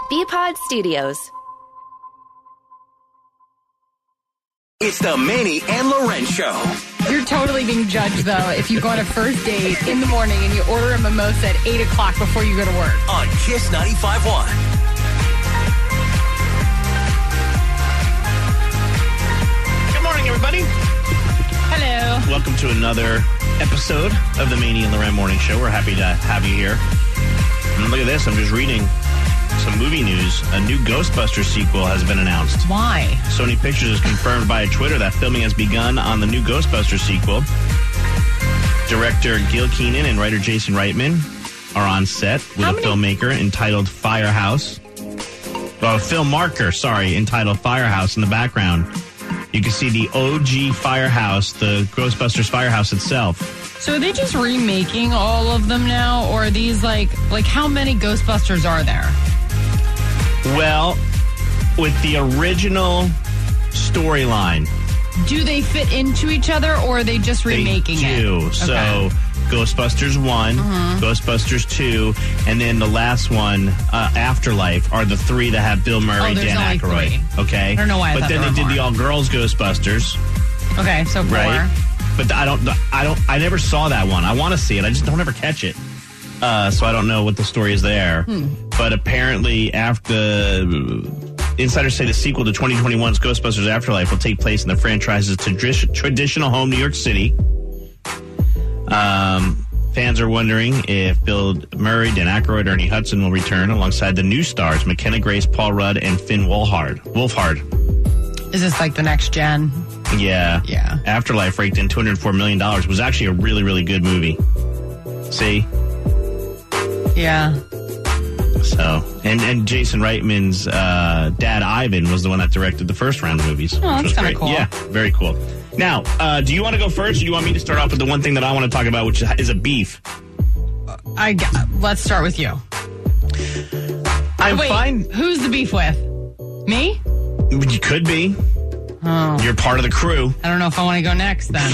BPod Studios. It's the Manny and Loren Show. You're totally being judged, though, if you go on a first date in the morning and you order a mimosa at 8 o'clock before you go to work. On Kiss 95.1. Good morning, everybody. Hello. Welcome to another episode of the Manny and Loren Morning Show. We're happy to have you here. And look at this. I'm just reading some movie news. A new Ghostbusters sequel has been announced. Why? Sony Pictures has confirmed via Twitter that filming has begun on the new Ghostbusters sequel. Director Gil Keenan and writer Jason Reitman are on set with filmmaker entitled Firehouse. Film marker, entitled Firehouse in the background. You can see the OG Firehouse, the Ghostbusters Firehouse itself. So are they just remaking all of them now? Or are these like how many Ghostbusters are there? Well, with the original storyline. Do they fit into each other, or are they just remaking They do. it? So Okay. Ghostbusters 1, Ghostbusters 2, and then the last one, Afterlife, are the three that have Bill Murray, there's Dan only Aykroyd. three. Okay? I don't know why I But thought then there they were did the more. all-girls Ghostbusters, Okay, so 4. right? But I never saw that one. I want to see it. I just don't ever catch it. So I don't know what the story is there. But apparently, after insiders say the sequel to 2021's Ghostbusters Afterlife will take place in the franchise's traditional home, New York City. Fans are wondering if Bill Murray, Dan Aykroyd, Ernie Hudson will return alongside the new stars McKenna Grace, Paul Rudd, and Finn Wolfhard. Is this like the next gen? Yeah. Yeah. Afterlife raked in $204 million. Was actually a really, really good movie. See? Yeah. So, and Jason Reitman's dad, Ivan, was the one that directed the first round of movies. Oh, that's which was kinda great. cool. Yeah, very cool. Now, do you want to go first, or do you want me to start off with the one thing that I want to talk about, which is a beef? Let's start with you. I'm fine. Who's the beef with? Me? You could be. Oh. You're part of the crew. I don't know if I want to go next then.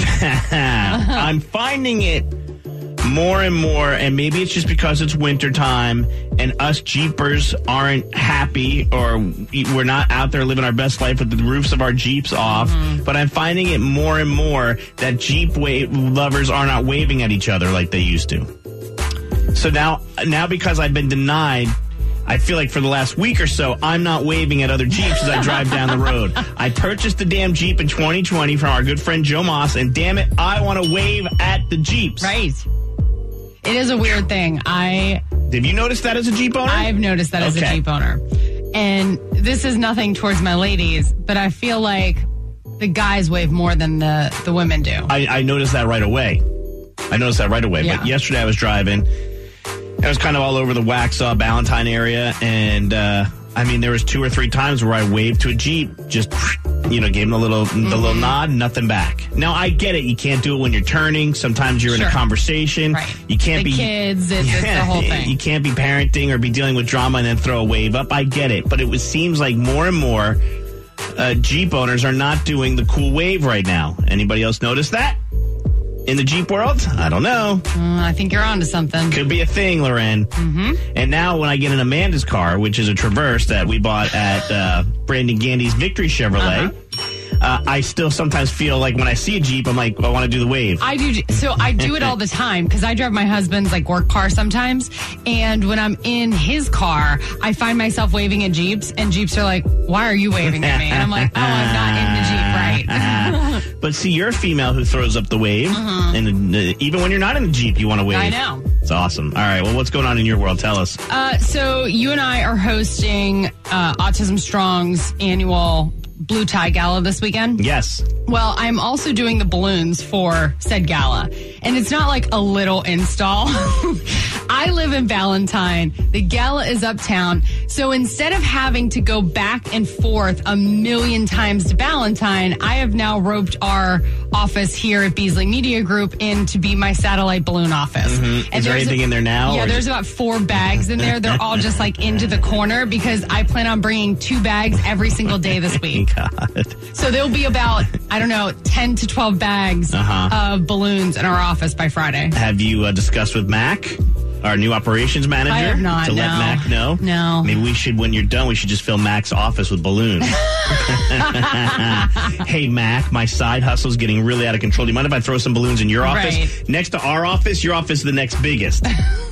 I'm finding it more and more, and maybe it's just because it's wintertime and us Jeepers aren't happy, or we're not out there living our best life with the roofs of our Jeeps off, but I'm finding it more and more that Jeep lovers are not waving at each other like they used to. So now because I've been denied, I feel like for the last week or so, I'm not waving at other Jeeps as I drive down the road. I purchased the damn Jeep in 2020 from our good friend Joe Moss, and damn it, I want to wave at the Jeeps. Right. It is a weird thing. Did you notice that as a Jeep owner? I've noticed that as a Jeep owner. And this is nothing towards my ladies, but I feel like the guys wave more than the women do. I noticed that right away. Yeah. But yesterday I was driving. I was kind of all over the Waxhaw, Ballantyne area, and there was 2 or 3 times where I waved to a Jeep, just gave them the little nod, nothing back. Now I get it; you can't do it when you're turning. Sometimes you're in a conversation. Right. You can't the kids. It's the whole thing. You can't be parenting or be dealing with drama and then throw a wave up. I get it, but it seems like more and more Jeep owners are not doing the cool wave right now. Anybody else notice that? In the Jeep world? I don't know. I think you're onto something. Could be a thing, Loren. And now when I get in Amanda's car, which is a Traverse that we bought at Brandon Gandy's Victory Chevrolet, I still sometimes feel like when I see a Jeep, I'm like, I want to do the wave. I do. So I do it all the time because I drive my husband's work car sometimes. And when I'm in his car, I find myself waving at Jeeps, and Jeeps are like, why are you waving at me? And I'm like, oh, I'm not in the Jeep, right? But see, you're a female who throws up the wave. And even when you're not in the Jeep, you want to wave. I know. It's awesome. All right. Well, what's going on in your world? Tell us. So you and I are hosting Autism Strong's annual Blue Tie Gala this weekend. Yes. Well, I'm also doing the balloons for said gala. And it's not like a little install. I live in Ballantyne. The gala is uptown. So instead of having to go back and forth a million times to Ballantyne, I have now roped our office here at Beasley Media Group in to be my satellite balloon office. And is there anything in there now? Yeah, there's about 4 bags in there. They're all just into the corner because I plan on bringing 2 bags every single day this week. God. So there'll be about, 10 to 12 bags of balloons in our office by Friday. Have you discussed with Mac? our new operations manager? I have not, to let no. Mac know? No. Maybe we should, when you're done, we should just fill Mac's office with balloons. Hey, Mac, my side hustle's getting really out of control. Do you mind if I throw some balloons in your office? Right. Next to our office, your office is the next biggest.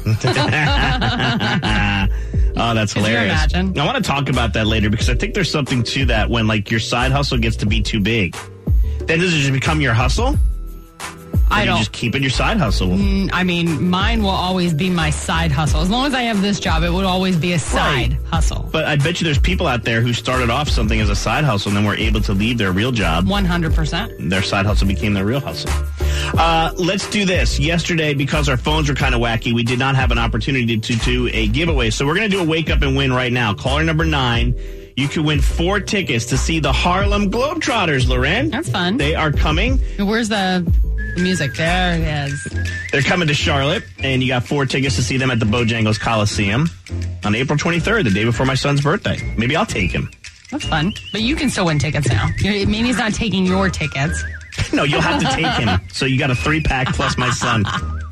Oh, that's Could you hilarious. imagine? I want to talk about that later because I think there's something to that when, like, your side hustle gets to be too big. Then does it just become your hustle? I You don't. just keep it your side hustle. I mean, mine will always be my side hustle. As long as I have this job, it would always be a side hustle. But I bet you there's people out there who started off something as a side hustle and then were able to leave their real job. 100%. Their side hustle became their real hustle. Let's do this. Yesterday, because our phones were kind of wacky, we did not have an opportunity to do a giveaway. So we're going to do a wake up and win right now. Caller number 9. You could win 4 tickets to see the Harlem Globetrotters, Loren. That's fun. They are coming. Where's the music? There it is. They're coming to Charlotte, and you got 4 tickets to see them at the Bojangles Coliseum on April 23rd, the day before my son's birthday. Maybe I'll take him. That's fun. But you can still win tickets now. Mimi's not taking your tickets. No, you'll have to take him. So you got a 3-pack plus my son.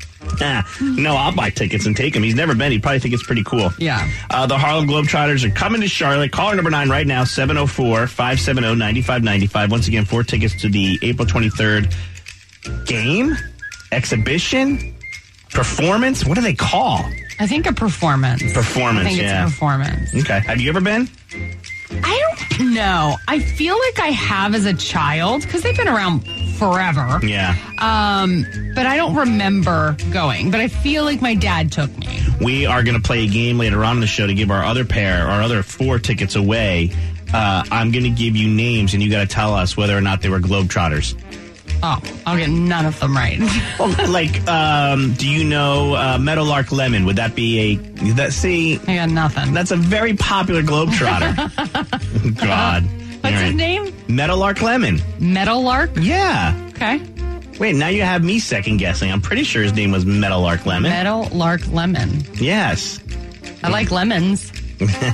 No, I'll buy tickets and take him. He's never been. He'd probably think it's pretty cool. Yeah. The Harlem Globetrotters are coming to Charlotte. Caller number 9 right now, 704-570-9595. Once again, 4 tickets to the April 23rd game, exhibition, performance. What do they call? I think a performance. Performance, I think yeah. it's a performance. Okay. Have you ever been? I don't know. I feel like I have as a child because they've been around forever. Yeah. But I don't remember going. But I feel like my dad took me. We are going to play a game later on in the show to give our other 4 tickets away. I'm going to give you names, and you got to tell us whether or not they were Globetrotters. Oh, I'll get none of them right. Well, like, do you know Meadowlark Lemon? Would that be I got nothing. that's a very popular Globetrotter. God. What's his name? Meadowlark Lemon. Meadowlark? Yeah. Okay. Wait, now you have me second guessing. I'm pretty sure his name was Meadowlark Lemon. Meadowlark Lemon. Yes. I like lemons. They're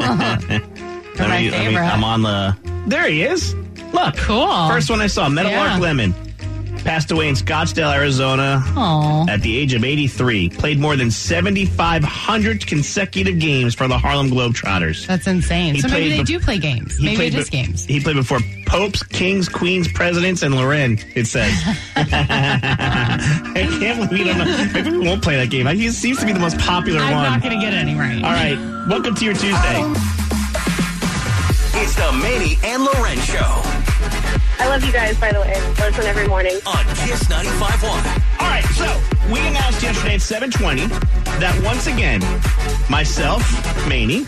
my favorite. I'm on the... There he is. Look. Cool. First one I saw, Meadowlark Yeah. Lemon. Passed away in Scottsdale, Arizona Aw. at the age of 83. Played more than 7,500 consecutive games for the Harlem Globetrotters. That's insane. He So maybe played they do play games. Maybe just games. He played before popes, kings, queens, presidents, and Loren, it says. I can't believe you don't know. Maybe we won't play that game. He seems to be the most popular I'm one. not going to get any right. All right. Welcome to your Tuesday. It's the Manny and Loren Show I love you guys, by the way. I listen every morning. on Kiss 95.1. All right, so we announced yesterday at 7:20 that once again, myself, Manny,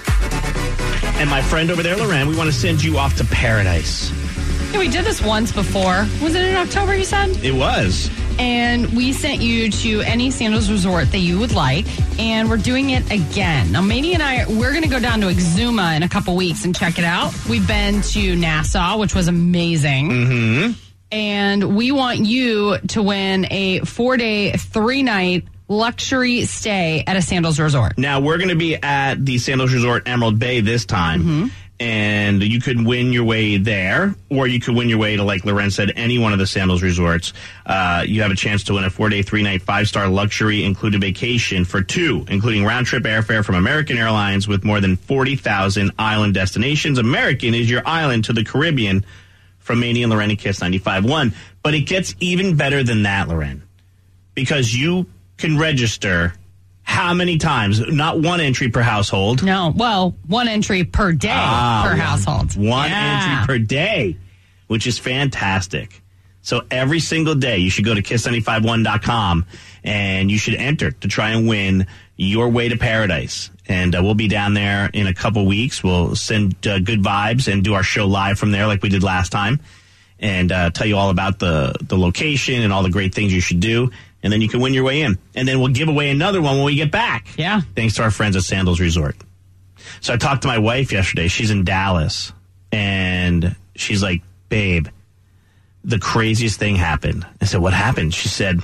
and my friend over there, Loren, we want to send you off to paradise. Yeah, we did this once before. Was it in October, you said? It was. And we sent you to any Sandals resort that you would like, and we're doing it again. Now, Manny and we're going to go down to Exuma in a couple weeks and check it out. We've been to Nassau, which was amazing. Mm-hmm. And we want you to win a 4-day, 3-night luxury stay at a Sandals resort. Now, we're going to be at the Sandals Resort Emerald Bay this time. And you could win your way there, or you could win your way to, like Loren said, any one of the Sandals resorts. You have a chance to win a 4-day, 3-night, 5-star luxury included vacation for 2, including round-trip airfare from American Airlines with more than 40,000 island destinations. American is your island to the Caribbean from Manny and Loren and Kiss 95.1. But it gets even better than that, Loren, because you can register how many times? Not one entry per household. No, well, 1 entry per day per household. One Yeah. entry per day, which is fantastic. So every single day, you should go to kiss951.com and you should enter to try and win your way to paradise. And we'll be down there in a couple weeks. We'll send good vibes and do our show live from there like we did last time and tell you all about the location and all the great things you should do. And then you can win your way in. And then we'll give away another one when we get back. Yeah. Thanks to our friends at Sandals Resort. So I talked to my wife yesterday. She's in Dallas. And she's like, babe, the craziest thing happened. I said, what happened? She said,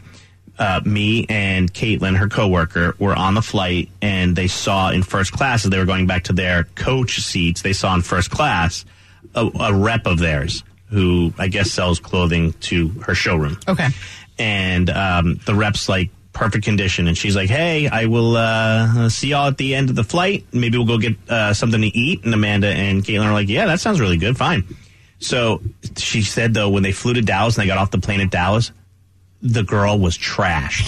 me and Caitlin, her coworker, were on the flight. And they saw in first class, as they were going back to their coach seats, they saw in first class a rep of theirs who I guess sells clothing to her showroom. Okay. And the rep's like perfect condition. And she's like, hey, I will see y'all at the end of the flight. Maybe we'll go get something to eat. And Amanda and Caitlin are like, yeah, that sounds really good. Fine. So she said, though, when they flew to Dallas and they got off the plane at Dallas, the girl was trashed.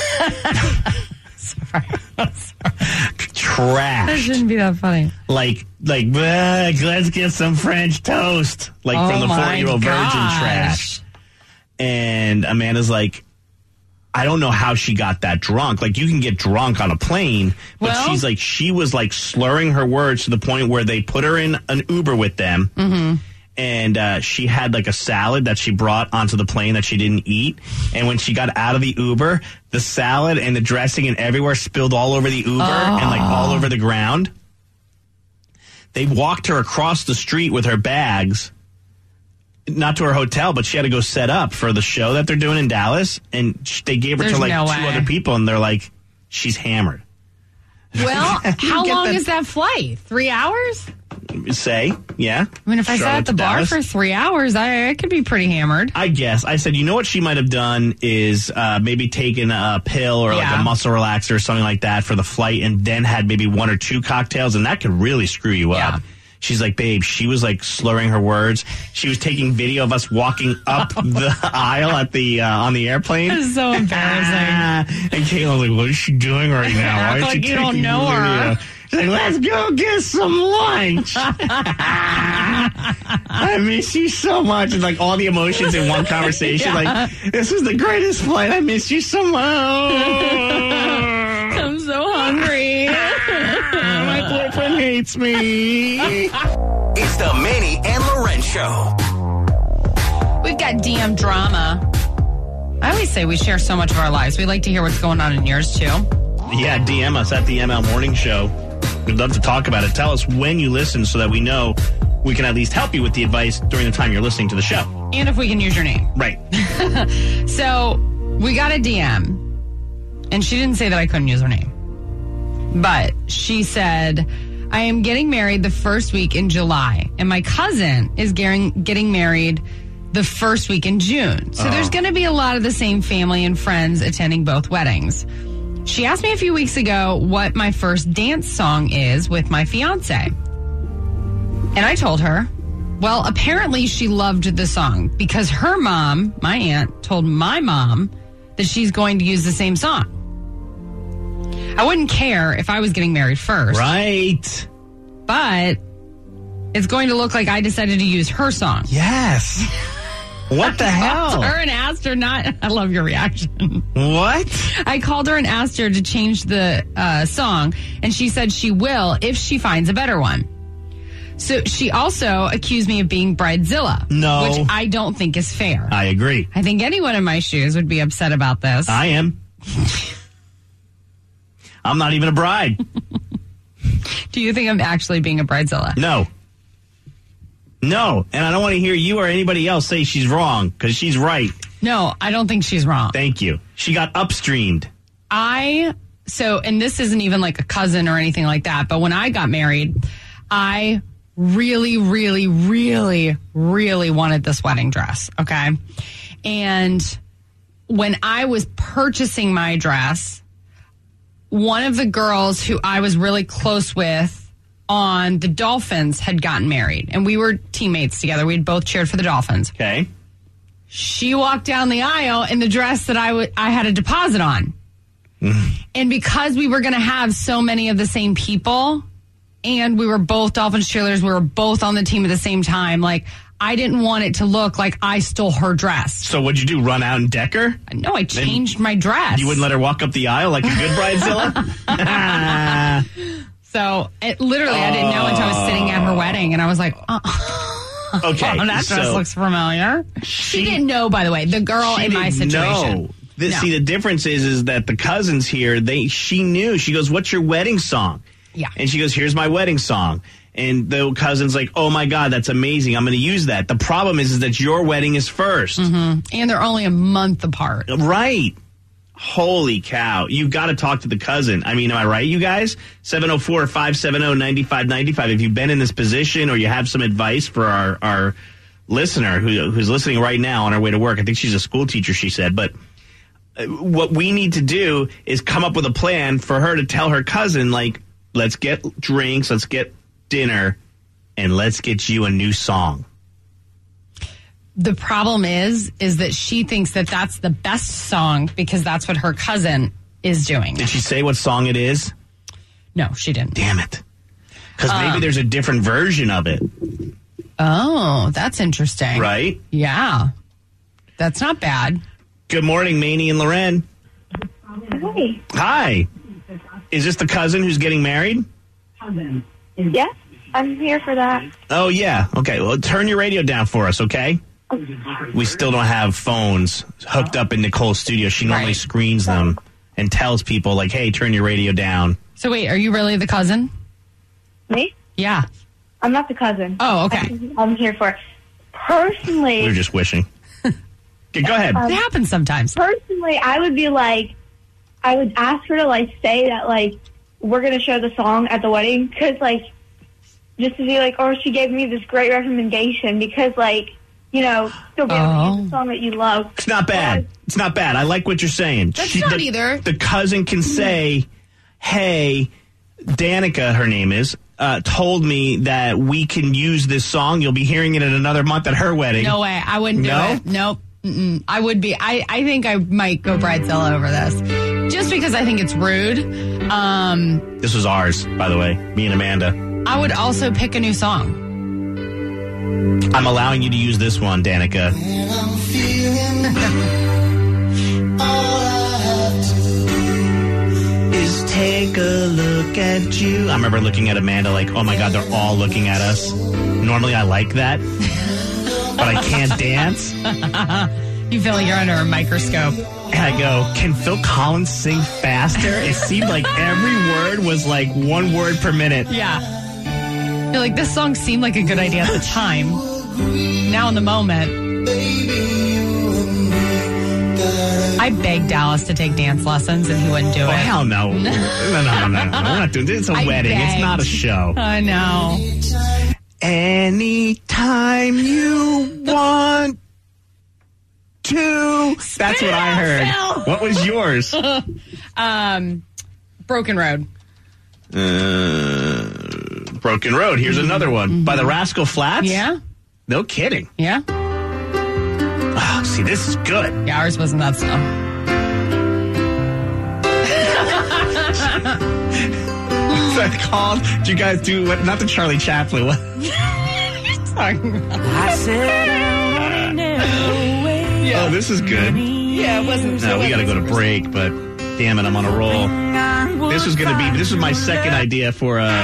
Sorry. Trashed. That shouldn't be that funny. Like, let's get some French toast. Like from the 4-year-old virgin trash. And Amanda's like, I don't know how she got that drunk. Like, you can get drunk on a plane, but she's like, she was like slurring her words to the point where they put her in an Uber with them. Mm-hmm. And she had like a salad that she brought onto the plane that she didn't eat. And when she got out of the Uber, the salad and the dressing and everywhere spilled all over the Uber and like all over the ground. They walked her across the street with her bags, not to her hotel, but she had to go set up for the show that they're doing in Dallas. And they gave her to like two other people, and they're like, she's hammered. Well, how long is that flight? 3 hours? Say, yeah. I mean, if I sat at the bar for 3 hours, I could be pretty hammered. I guess. I said, you know what she might have done is maybe taken a pill or like a muscle relaxer or something like that for the flight, and then had maybe 1 or 2 cocktails, and that could really screw you up. She's like, babe, she was like slurring her words. She was taking video of us walking up the aisle at the on the airplane. That's so embarrassing. And Caitlin's like, what is she doing right now? Why is she like you don't know her. She's like, let's go get some lunch. I miss you so much. And like all the emotions in one conversation. Like, this is the greatest flight. I miss you so much. I'm so hungry. My boyfriend hates me. It's the Manny and Loren Show. We've got DM drama. I always say we share so much of our lives. We like to hear what's going on in yours, too. Yeah, DM us at the ML Morning Show. We'd love to talk about it. Tell us when you listen so that we know we can at least help you with the advice during the time you're listening to the show. And if we can use your name. Right. So we got a DM, and she didn't say that I couldn't use her name. But she said, I am getting married the first week in July, and my cousin is getting married the first week in June. So there's going to be a lot of the same family and friends attending both weddings. She asked me a few weeks ago what my first dance song is with my fiance. And I told her, well, apparently she loved the song because her mom, my aunt, told my mom that she's going to use the same song. I wouldn't care if I was getting married first. Right. But it's going to look like I decided to use her song. Yes. What the hell? I called her and asked her I love your reaction. What? I called her and asked her to change the song, and she said she will if she finds a better one. So she also accused me of being bridezilla. No. Which I don't think is fair. I agree. I think anyone in my shoes would be upset about this. I am. I'm not even a bride. Do you think I'm actually being a bridezilla? No. No. And I don't want to hear you or anybody else say she's wrong, because she's right. No, I don't think she's wrong. Thank you. She got upstreamed. And this isn't even like a cousin or anything like that, but when I got married, I really, really, really, really wanted this wedding dress, okay? And when I was purchasing my dress, one of the girls who I was really close with on the Dolphins had gotten married, and we were teammates together. We'd both cheered for the Dolphins. Okay. She walked down the aisle in the dress that I had a deposit on. And because we were going to have so many of the same people, and we were both Dolphins cheerleaders, we were both on the team at the same time, like, I didn't want it to look like I stole her dress. So what'd you do, run out and deck her? No, I changed my dress. You wouldn't let her walk up the aisle like a good bridezilla? So, literally, I didn't know until I was sitting at her wedding, and I was like, okay. That dress looks familiar. She didn't know, by the way, the girl in my situation. No. See, the difference is that the cousins here, she knew. She goes, what's your wedding song? Yeah. And she goes, here's my wedding song. And the cousin's like, oh, my God, that's amazing. I'm going to use that. The problem is that your wedding is first. Mm-hmm. And they're only a month apart. Right. Holy cow. You've got to talk to the cousin. I mean, am I right, you guys? 704-570-9595. If you've been in this position or you have some advice for our listener who's listening right now on her way to work. I think she's a school teacher, she said. But what we need to do is come up with a plan for her to tell her cousin, like, let's get drinks, let's get dinner, and let's get you a new song. The problem is that she thinks that that's the best song because that's what her cousin is doing. Did she say what song it is? No, she didn't. Damn it. Because maybe there's a different version of it. Oh, that's interesting. Right? Yeah. That's not bad. Good morning, Manny and Loren. Hi. Hi. Is this the cousin who's getting married? Yes, I'm here for that. Oh, yeah. Okay, well, turn your radio down for us, okay? We still don't have phones hooked up in Nicole's studio. She normally screens them and tells people, like, hey, turn your radio down. So wait, are you really the cousin? Me? Yeah. I'm not the cousin. Oh, okay. I'm here for it. Personally... We were just wishing. Okay, go ahead. It happens sometimes. Personally, I would be like... I would ask her to, like, say that, like, we're going to show the song at the wedding. Because, like, just to be like, oh, she gave me this great recommendation. Because, like, you know, still be able to use the song that you love. It's not bad. It's not bad. I like what you're saying. That's not either. The cousin can say, hey, Danica, her name is, told me that we can use this song. You'll be hearing it in another month at her wedding. No way. I wouldn't do it. Nope. Mm-mm. I would be. I think I might go bridezilla over this. Just because I think it's rude. This was ours, by the way. Me and Amanda. I would also pick a new song. I'm allowing you to use this one, Danica. Is take a look at you. I remember looking at Amanda like, oh my God, they're all looking at us. Normally I like that, but I can't dance. You feel like you're under a microscope. And I go, can Phil Collins sing faster? It seemed like every word was like one word per minute. Yeah. You're like, this song seemed like a good idea at the time. Now in the moment. I begged Dallas to take dance lessons and he wouldn't do it. Hell no. No. We're not doing this. It's a wedding. Begged. It's not a show. I know. Anytime you want to. That's what I heard. Phil. What was yours? Broken Road. Broken Road. Here's another one. By the Rascal Flatts? Yeah. No kidding. Yeah. Oh, see, this is good. Yeah, ours wasn't that slow. What's that called? Did you guys do what? Not the Charlie Chaplin. What? Talking about? I said I never wait. Yeah. Oh, this is good. Yeah, it wasn't. No, we got to go to break, but damn it, I'm on a roll. This was my second idea for my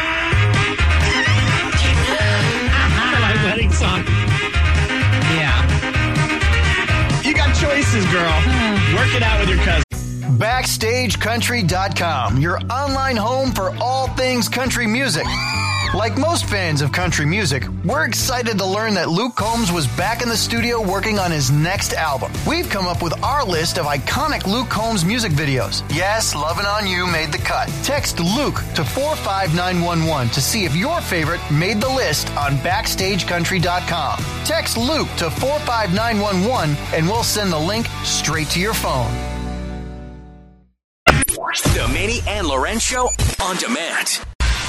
wedding song. Yeah. You got choices, girl. Work it out with your cousin. BackstageCountry.com, your online home for all things country music. Like most fans of country music, we're excited to learn that Luke Combs was back in the studio working on his next album. We've come up with our list of iconic Luke Combs music videos. Yes, Lovin' On You made the cut. Text Luke to 45911 to see if your favorite made the list on BackstageCountry.com. Text Luke to 45911 and we'll send the link straight to your phone. The Manny and Loren Show on demand.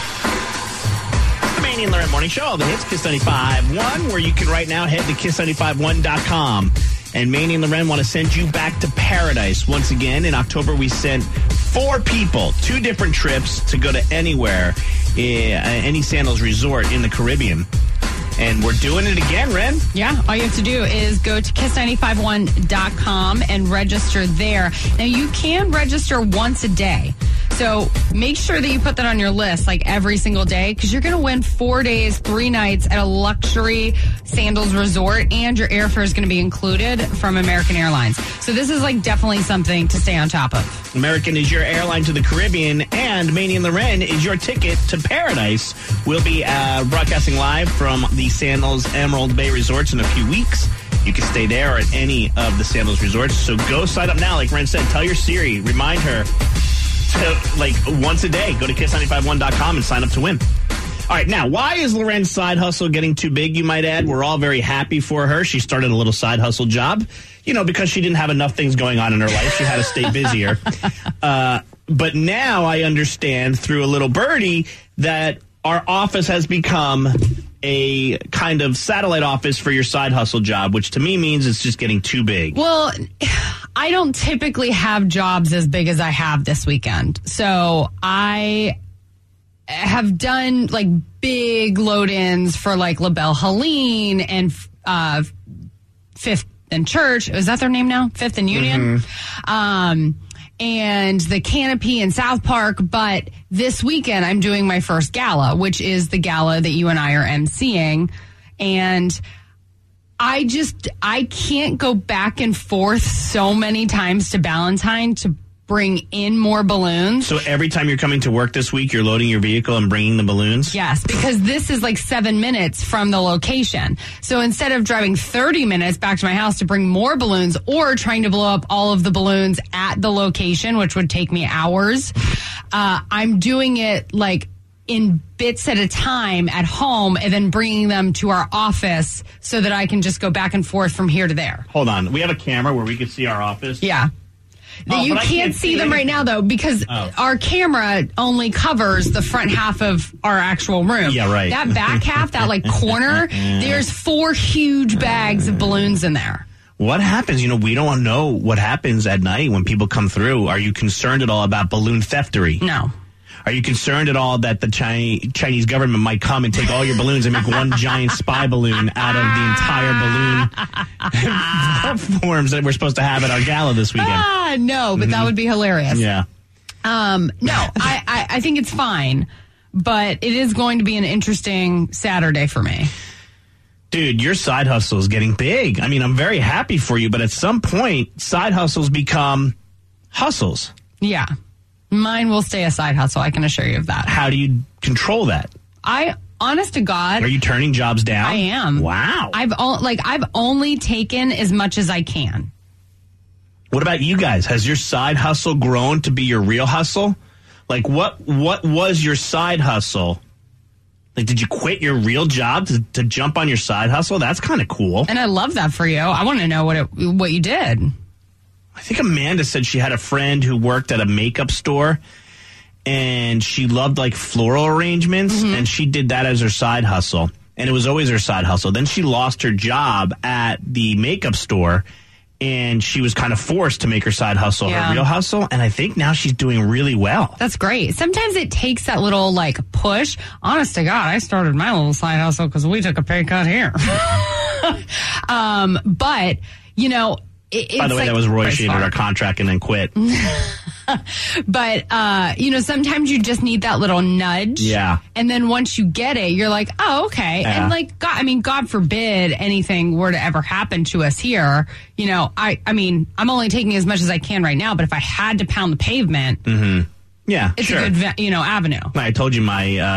The Manny and Loren Morning Show, all the hits, Kiss 95.1, where you can right now head to Kiss951.com. And Manny and Loren want to send you back to paradise. Once again, in October, we sent 4 people, 2 different trips to go to anywhere, any Sandals resort in the Caribbean. And we're doing it again, Ren. Yeah, all you have to do is go to Kiss951.com and register there. Now, you can register once a day. So make sure that you put that on your list like every single day because you're going to win 4 days, 3 nights at a luxury Sandals resort and your airfare is going to be included from American Airlines. So this is like definitely something to stay on top of. American is your airline to the Caribbean and Manny and Loren is your ticket to paradise. We'll be broadcasting live from the Sandals Emerald Bay Resorts in a few weeks. You can stay there or at any of the Sandals resorts. So go sign up now. Like Ren said, tell your Siri, remind her to, like, once a day, go to Kiss951.com and sign up to win. All right, now, why is Loren's side hustle getting too big, you might add? We're all very happy for her. She started a little side hustle job, because she didn't have enough things going on in her life. She had to stay busier. But now I understand through a little birdie that our office has become a kind of satellite office for your side hustle job, which to me means it's just getting too big. Well, I don't typically have jobs as big as I have this weekend. So I have done like big load-ins for like LaBelle Helene and Fifth and Church. Is that their name now? Fifth and Union? And the Canopy in South Park. But this weekend I'm doing my first gala, which is the gala that you and I are emceeing. And I can't go back and forth so many times to Ballantyne to bring in more balloons. So every time you're coming to work this week, you're loading your vehicle and bringing the balloons? Yes, because this is like 7 minutes from the location. So instead of driving 30 minutes back to my house to bring more balloons or trying to blow up all of the balloons at the location, which would take me hours, I'm doing it like in bits at a time at home and then bringing them to our office so that I can just go back and forth from here to there. Hold on. We have a camera where we can see our office? Yeah. You can't see them right now, though, because our camera only covers the front half of our actual room. Yeah, right. That back half, that like corner, there's 4 huge bags of balloons in there. What happens? We don't know what happens at night when people come through. Are you concerned at all about balloon theftery? No. Are you concerned at all that the Chinese government might come and take all your balloons and make one giant spy balloon out of the entire balloon forms that we're supposed to have at our gala this weekend? No, but that would be hilarious. Yeah. No, I think it's fine, but it is going to be an interesting Saturday for me. Dude, your side hustle is getting big. I mean, I'm very happy for you, but at some point, side hustles become hustles. Yeah. Mine will stay a side hustle, I can assure you of that. How do you control that? Honest to God. Are you turning jobs down? I am. Wow. I've only taken as much as I can. What about you guys? Has your side hustle grown to be your real hustle? Like, what was your side hustle? Like, did you quit your real job to jump on your side hustle? That's kind of cool. And I love that for you. I want to know what you did. I think Amanda said she had a friend who worked at a makeup store and she loved like floral arrangements and she did that as her side hustle. And it was always her side hustle. Then she lost her job at the makeup store and she was kind of forced to make her side hustle her real hustle. And I think now she's doing really well. That's great. Sometimes it takes that little like push. Honest to God, I started my little side hustle because we took a pay cut here. But, by the way, that was Roy. She ended our contract and then quit. But, sometimes you just need that little nudge. Yeah. And then once you get it, you're like, oh, okay. Yeah. And like, God forbid anything were to ever happen to us here. I'm only taking as much as I can right now, but if I had to pound the pavement, yeah, it's sure. a good, avenue. I told you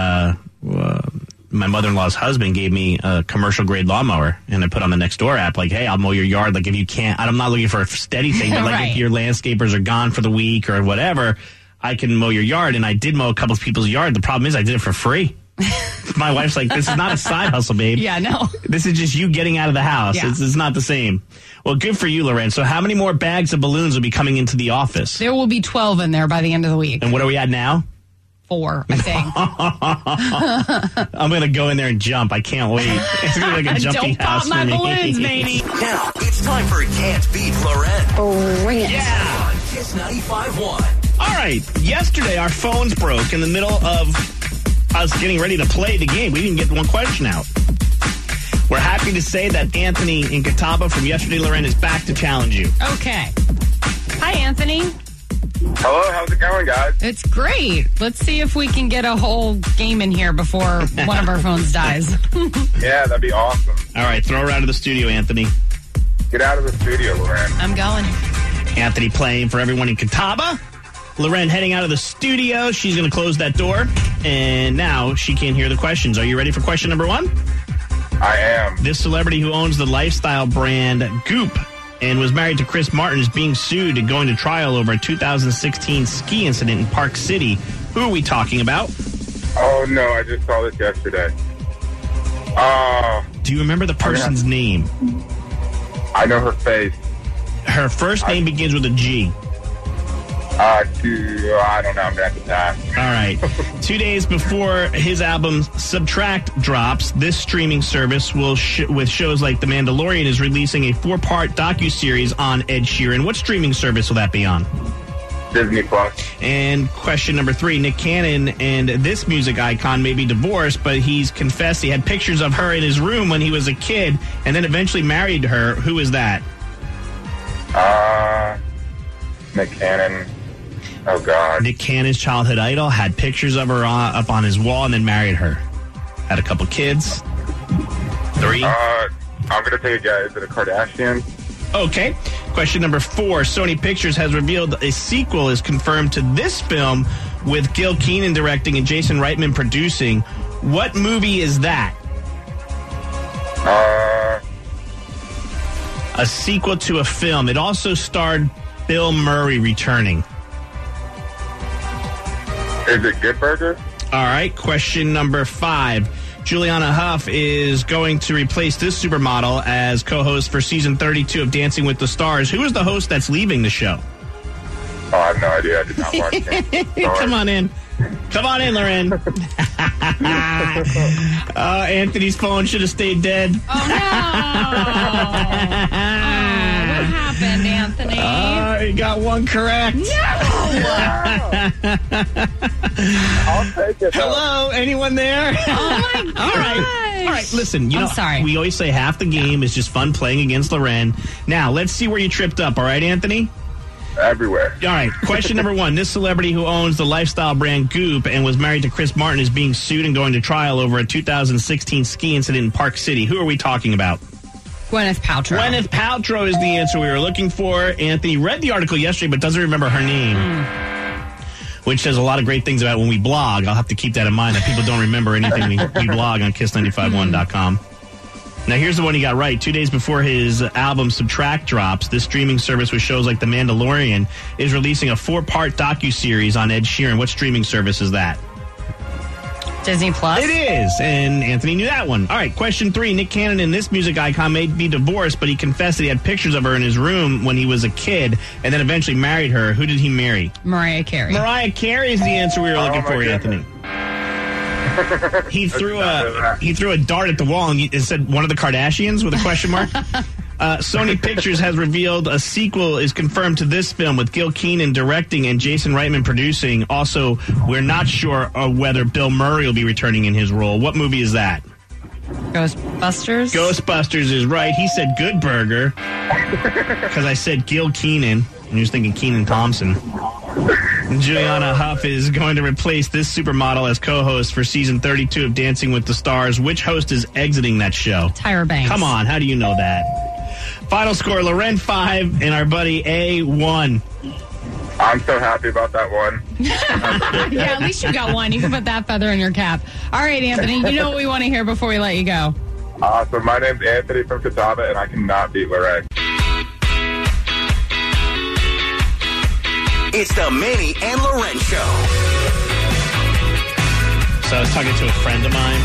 my mother-in-law's husband gave me a commercial grade lawnmower and I put on the Nextdoor app like, hey, I'll mow your yard. Like if you can't, I'm not looking for a steady thing, but like right. if your landscapers are gone for the week or whatever, I can mow your yard. And I did mow a couple of people's yard. The problem is I did it for free. My wife's like, this is not a side hustle, babe. Yeah, no. This is just you getting out of the house. Yeah. It's not the same. Well, good for you, Loren. So how many more bags of balloons will be coming into the office? There will be 12 in there by the end of the week. And what are we at now? 4, I think. I'm going to go in there and jump. I can't wait. It's going to be like a jumping Don't house pop my for me. balloons, baby. Now it's time for Can't Beat Loren. Bring it. Yeah. On Kiss 95.1. All right. Yesterday, our phones broke in the middle of us getting ready to play the game. We didn't get one question out. We're happy to say that Anthony in Catawba from yesterday, Loren, is back to challenge you. Okay. Hi, Anthony. Hello, how's it going, guys? It's great. Let's see if we can get a whole game in here before one of our phones dies. Yeah, that'd be awesome. All right. Throw her out of the studio, Anthony. Get out of the studio, Loren. I'm going. Anthony playing for everyone in Catawba. Loren heading out of the studio. She's going to close that door. And now she can't hear the questions. Are you ready for question number 1? I am. This celebrity who owns the lifestyle brand Goop and was married to Chris Martin is being sued and going to trial over a 2016 ski incident in Park City. Who are we talking about? Oh, Oh, no, I just saw this yesterday. Do you remember the person's name? I know her face. Her first name begins with a G. I don't know. I'm going to have to pass. All right. 2 days before his album Subtract drops, this streaming service will with shows like The Mandalorian is releasing a 4-part docuseries on Ed Sheeran. What streaming service will that be on? Disney Plus. And question number 3, Nick Cannon and this music icon may be divorced, but he's confessed he had pictures of her in his room when he was a kid and then eventually married her. Who is that? Nick Cannon. Oh, God. Nick Cannon's childhood idol had pictures of her up on his wall and then married her. Had a couple kids. 3. I'm going to take a guess. Is it a Kardashian? Okay. Question number 4. Sony Pictures has revealed a sequel is confirmed to this film with Gil Keenan directing and Jason Reitman producing. What movie is that? A sequel to a film. It also starred Bill Murray returning. Is it Good Burger? All right. Question number 5. Juliana Hough is going to replace this supermodel as co-host for season 32 of Dancing with the Stars. Who is the host that's leaving the show? Oh, I have no idea. I did not watch it. Come on in. Come on in, Loren. Anthony's phone should have stayed dead. Oh, no. What happened, Anthony? You got one correct. I'll take it. Hello, anyone there? Oh, my gosh. All right, listen, I'm sorry. We always say half the game is just fun playing against Loren. Now, let's see where you tripped up, all right, Anthony? Everywhere. All right, question number 1. This celebrity who owns the lifestyle brand Goop and was married to Chris Martin is being sued and going to trial over a 2016 ski incident in Park City. Who are we talking about? Gwyneth Paltrow. Gwyneth Paltrow is the answer we were looking for. Anthony read the article yesterday but doesn't remember her name, which says a lot of great things about when we blog. I'll have to keep that in mind that people don't remember anything we blog on Kiss951.com. Now, here's the one he got right. 2 days before his album Subtract drops, this streaming service with shows like The Mandalorian is releasing a 4-part docuseries on Ed Sheeran. What streaming service is that? Disney Plus? It is, and Anthony knew that one. All right, question 3. Nick Cannon and this music icon may be divorced, but he confessed that he had pictures of her in his room when he was a kid and then eventually married her. Who did he marry? Mariah Carey. Mariah Carey is the answer we were looking for, goodness. Anthony. He threw a dart at the wall and it said one of the Kardashians with a question mark. Sony Pictures has revealed a sequel is confirmed to this film with Gil Keenan directing and Jason Reitman producing. Also, we're not sure whether Bill Murray will be returning in his role. What movie is that? Ghostbusters? Ghostbusters is right. He said Good Burger because I said Gil Keenan and he was thinking Kenan Thompson. Juliana Hough is going to replace this supermodel as co-host for season 32 of Dancing with the Stars. Which host is exiting that show? Tyra Banks. Come on, how do you know that? Final score, Loren 5 and our buddy A 1. I'm so happy about that one. Yeah, at least you got one. You can put that feather in your cap. All right, Anthony, you know what we want to hear before we let you go. So my name's Anthony from Catawba, and I cannot beat Loren. It's the Manny and Loren Show. So I was talking to a friend of mine,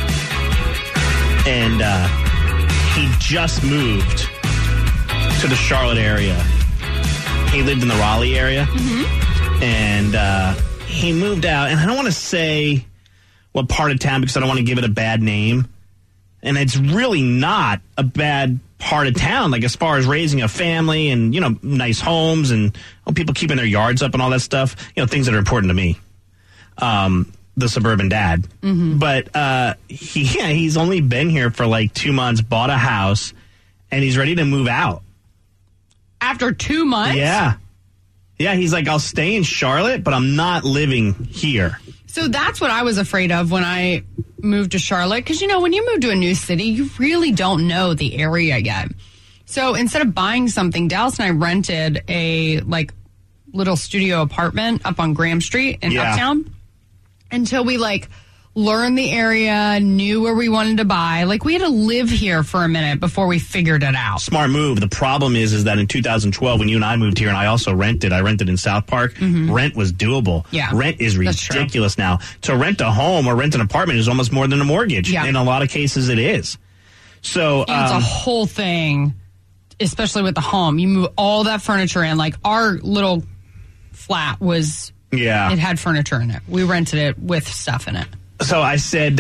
and he just moved to the Charlotte area. He lived in the Raleigh area, and he moved out. And I don't want to say what part of town because I don't want to give it a bad name. And it's really not a bad part of town, like as far as raising a family and, you know, nice homes and people keeping their yards up and all that stuff, you know, things that are important to me. The suburban dad. But he's only been here for like 2 months, bought a house, and he's ready to move out. After 2 months? Yeah. Yeah, he's like, I'll stay in Charlotte, but I'm not living here. So that's what I was afraid of when I moved to Charlotte. Because, you know, when you move to a new city, you really don't know the area yet. So instead of buying something, Dallas and I rented a, like, little studio apartment up on Graham Street in Uptown until we, like, learned the area, knew where we wanted to buy. Like, we had to live here for a minute before we figured it out. Smart move. The problem is that in 2012, when you and I moved here, and I also rented in South Park, rent was doable. Yeah, rent is ridiculous now. To rent a home or rent an apartment is almost more than a mortgage. Yeah. In a lot of cases, it is. So and it's a whole thing, especially with the home. You move all that furniture in. Like, our little flat was, it had furniture in it. We rented it with stuff in it. So I said,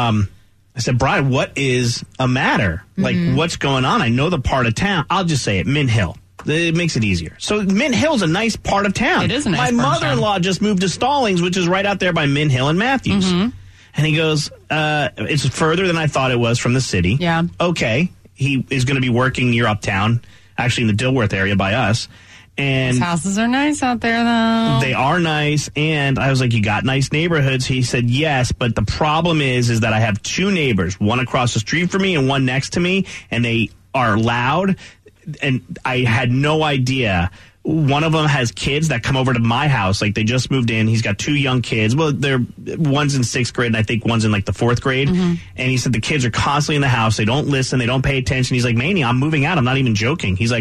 Brian, what is a matter? Like, what's going on? I know the part of town. I'll just say it, Mint Hill. It makes it easier. So Mint Hill's a nice part of town. It is a nice part of town. My mother-in-law just moved to Stallings, which is right out there by Mint Hill and Matthews. And he goes, it's further than I thought it was from the city. Yeah. Okay. He is going to be working near Uptown, actually in the Dilworth area by us. And those houses are nice out there, though. They are nice, and I was like, you got nice neighborhoods? He said, yes, but the problem is that I have two neighbors, one across the street from me and one next to me, and they are loud, and I had no idea. One of them has kids that come over to my house. Like, they just moved in. He's got two young kids. Well, one's in 6th grade, and I think one's in, like, the 4th grade. And he said the kids are constantly in the house. They don't listen. They don't pay attention. He's like, Manny, I'm moving out. I'm not even joking. He's like,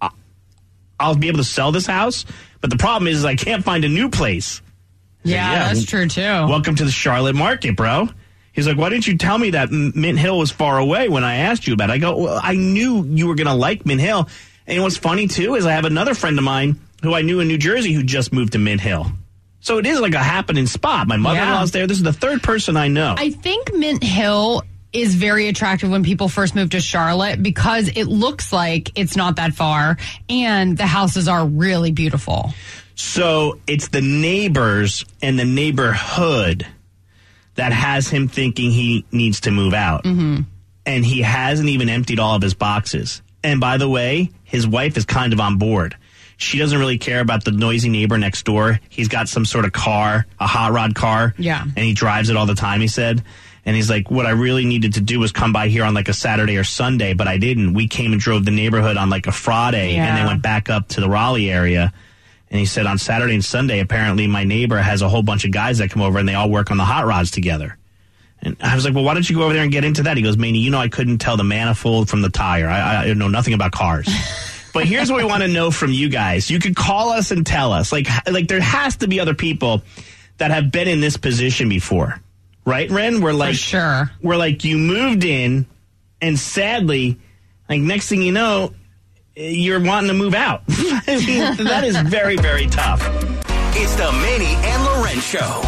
I'll be able to sell this house, but the problem is I can't find a new place. Yeah, that's true, too. Welcome to the Charlotte market, bro. He's like, why didn't you tell me that Mint Hill was far away when I asked you about it? I go, well, I knew you were going to like Mint Hill. And what's funny, too, is I have another friend of mine who I knew in New Jersey who just moved to Mint Hill. So it is like a happening spot. My mother-in-law's there. This is the third person I know. I think Mint Hill is very attractive when people first move to Charlotte because it looks like it's not that far and the houses are really beautiful. So it's the neighbors and the neighborhood that has him thinking he needs to move out. And he hasn't even emptied all of his boxes. And by the way, his wife is kind of on board. She doesn't really care about the noisy neighbor next door. He's got some sort of car, a hot rod car. Yeah. And he drives it all the time, he said. And he's like, what I really needed to do was come by here on like a Saturday or Sunday, but I didn't. We came and drove the neighborhood on like a Friday and then went back up to the Raleigh area. And he said on Saturday and Sunday, apparently my neighbor has a whole bunch of guys that come over and they all work on the hot rods together. And I was like, well, why don't you go over there and get into that? He goes, Manny, you know I couldn't tell the manifold from the tire. I know nothing about cars. But here's what we want to know from you guys. You could call us and tell us. Like there has to be other people that have been in this position before. Right, Ren? We're like, for sure. We're like, you moved in, and sadly, like next thing you know, you're wanting to move out. I mean, that is very, very tough. It's the Manny and Loren Show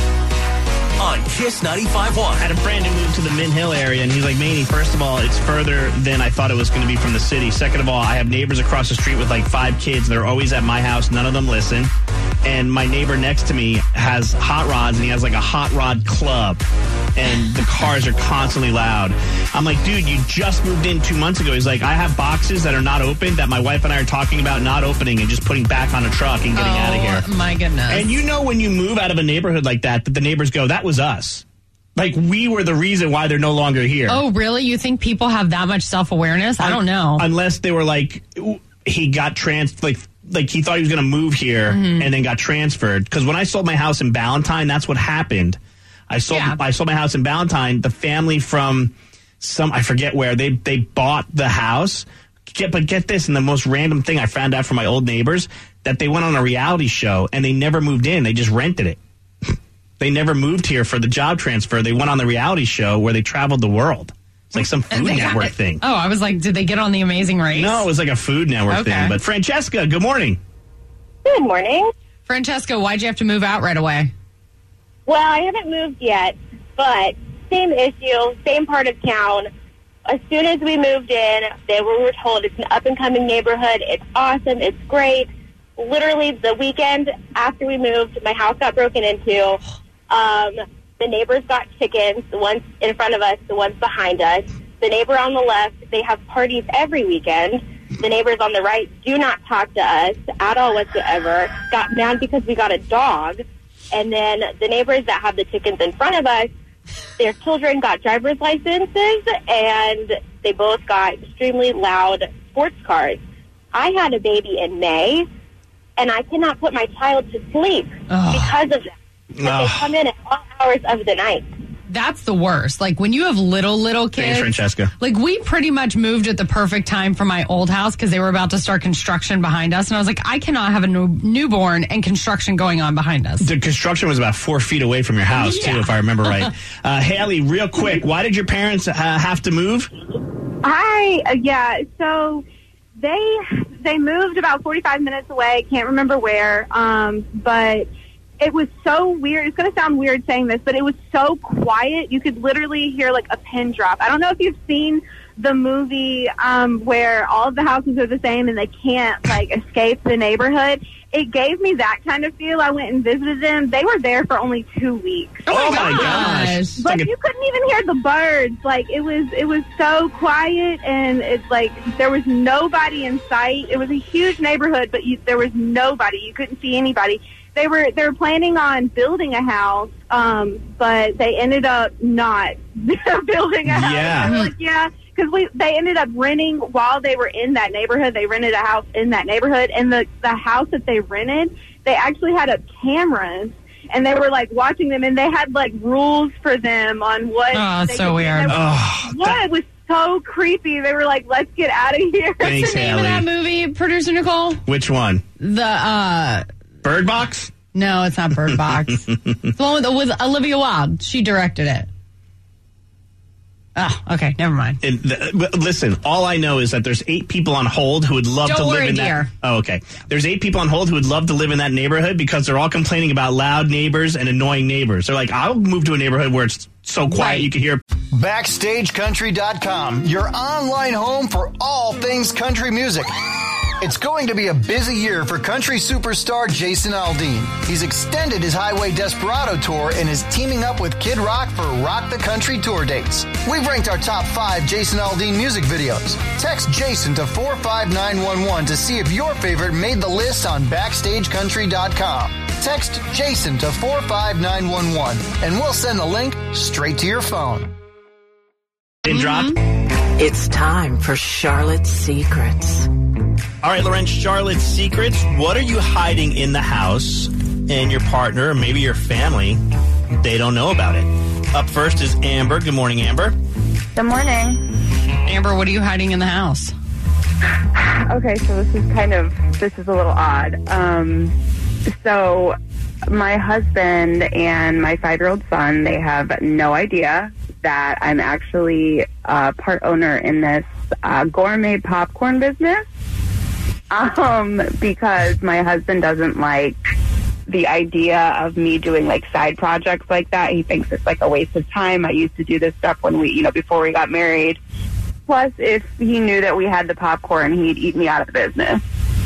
on Kiss 95.1. I had a friend who moved to the Mint Hill area, and he's like, Manny, first of all, it's further than I thought it was going to be from the city. Second of all, I have neighbors across the street with like 5 kids. They're always at my house. None of them listen. And my neighbor next to me has hot rods, and he has like a hot rod club. And the cars are constantly loud. I'm like, dude, you just moved in 2 months ago. He's like, I have boxes that are not open that my wife and I are talking about not opening and just putting back on a truck and getting out of here. Oh, my goodness. And you know when you move out of a neighborhood like that the neighbors go, that was us. Like, we were the reason why they're no longer here. Oh, really? You think people have that much self-awareness? I don't know. Unless they were like, he got like he thought he was going to move here and then got transferred. Because when I sold my house in Ballantyne, that's what happened. I sold my house in Ballantyne. The family from I forget where, they bought the house. But get this, and the most random thing I found out from my old neighbors, that they went on a reality show and they never moved in. They just rented it. They never moved here for the job transfer. They went on the reality show where they traveled the world. It's like some Food Network thing. Oh, I was like, did they get on The Amazing Race? No, it was like a Food Network thing. But Francesca, good morning. Good morning. Francesca, why'd you have to move out right away? Well, I haven't moved yet, but same issue, same part of town. As soon as we moved in, we were told it's an up-and-coming neighborhood. It's awesome. It's great. Literally, the weekend after we moved, my house got broken into. The neighbors got chickens, the ones in front of us, the ones behind us. The neighbor on the left, they have parties every weekend. The neighbors on the right do not talk to us at all whatsoever. Got mad because we got a dog. And then the neighbors that have the chickens in front of us, their children got driver's licenses, and they both got extremely loud sports cars. I had a baby in May, and I cannot put my child to sleep because of that. They come in at all hours of the night. That's the worst. Like when you have little kids. Thanks, Francesca. Like we pretty much moved at the perfect time for my old house because they were about to start construction behind us. And I was like, I cannot have a newborn and construction going on behind us. The construction was about 4 feet away from your house, too, if I remember right. Haley, real quick, why did your parents have to move? Hi. Yeah. So they moved about 45 minutes away. Can't remember where. But it was so weird. It's going to sound weird saying this, but it was so quiet. You could literally hear like a pin drop. I don't know if you've seen the movie where all of the houses are the same and they can't like escape the neighborhood. It gave me that kind of feel. I went and visited them. They were there for only 2 weeks. Oh my gosh. But you couldn't even hear the birds. Like it was so quiet, and it's like there was nobody in sight. It was a huge neighborhood, but there was nobody. You couldn't see anybody. They were planning on building a house, but they ended up not building a house. Yeah. They were like, yeah. Because they ended up renting while they were in that neighborhood. They rented a house in that neighborhood, and the house that they rented, they actually had up cameras, and they were like watching them, and they had like rules for them on what. Oh, that's so weird. It was so creepy. They were like, "Let's get out of here." Thanks, What's the name of that movie, producer Nicole? Which one? The Bird Box? No, it's not Bird Box. The one with Olivia Wilde. She directed it. Oh, okay. Never mind. Listen, all I know is that there's 8 people on hold who would love to live in that. Dear. Oh, okay. There's 8 people on hold who would love to live in that neighborhood because they're all complaining about loud neighbors and annoying neighbors. They're like, I'll move to a neighborhood where it's so quiet you can hear. BackstageCountry.com, your online home for all things country music. It's going to be a busy year for country superstar Jason Aldean. He's extended his Highway Desperado tour and is teaming up with Kid Rock for Rock the Country tour dates. We've ranked our top 5 Jason Aldean music videos. Text Jason to 45911 to see if your favorite made the list on BackstageCountry.com. Text Jason to 45911 and we'll send the link straight to your phone. Pin drop. It's time for Charlotte's Secrets. All right, Lorenz, Charlotte's Secrets. What are you hiding in the house and your partner, or maybe your family, they don't know about it? Up first is Amber. Good morning, Amber. Good morning. Amber, what are you hiding in the house? Okay, so this is a little odd. So my husband and my 5-year-old son, they have no idea that I'm actually part owner in this gourmet popcorn business. Because my husband doesn't like the idea of me doing like side projects like that. He thinks it's like a waste of time. I used to do this stuff when before we got married. Plus, if he knew that we had the popcorn, he'd eat me out of the business.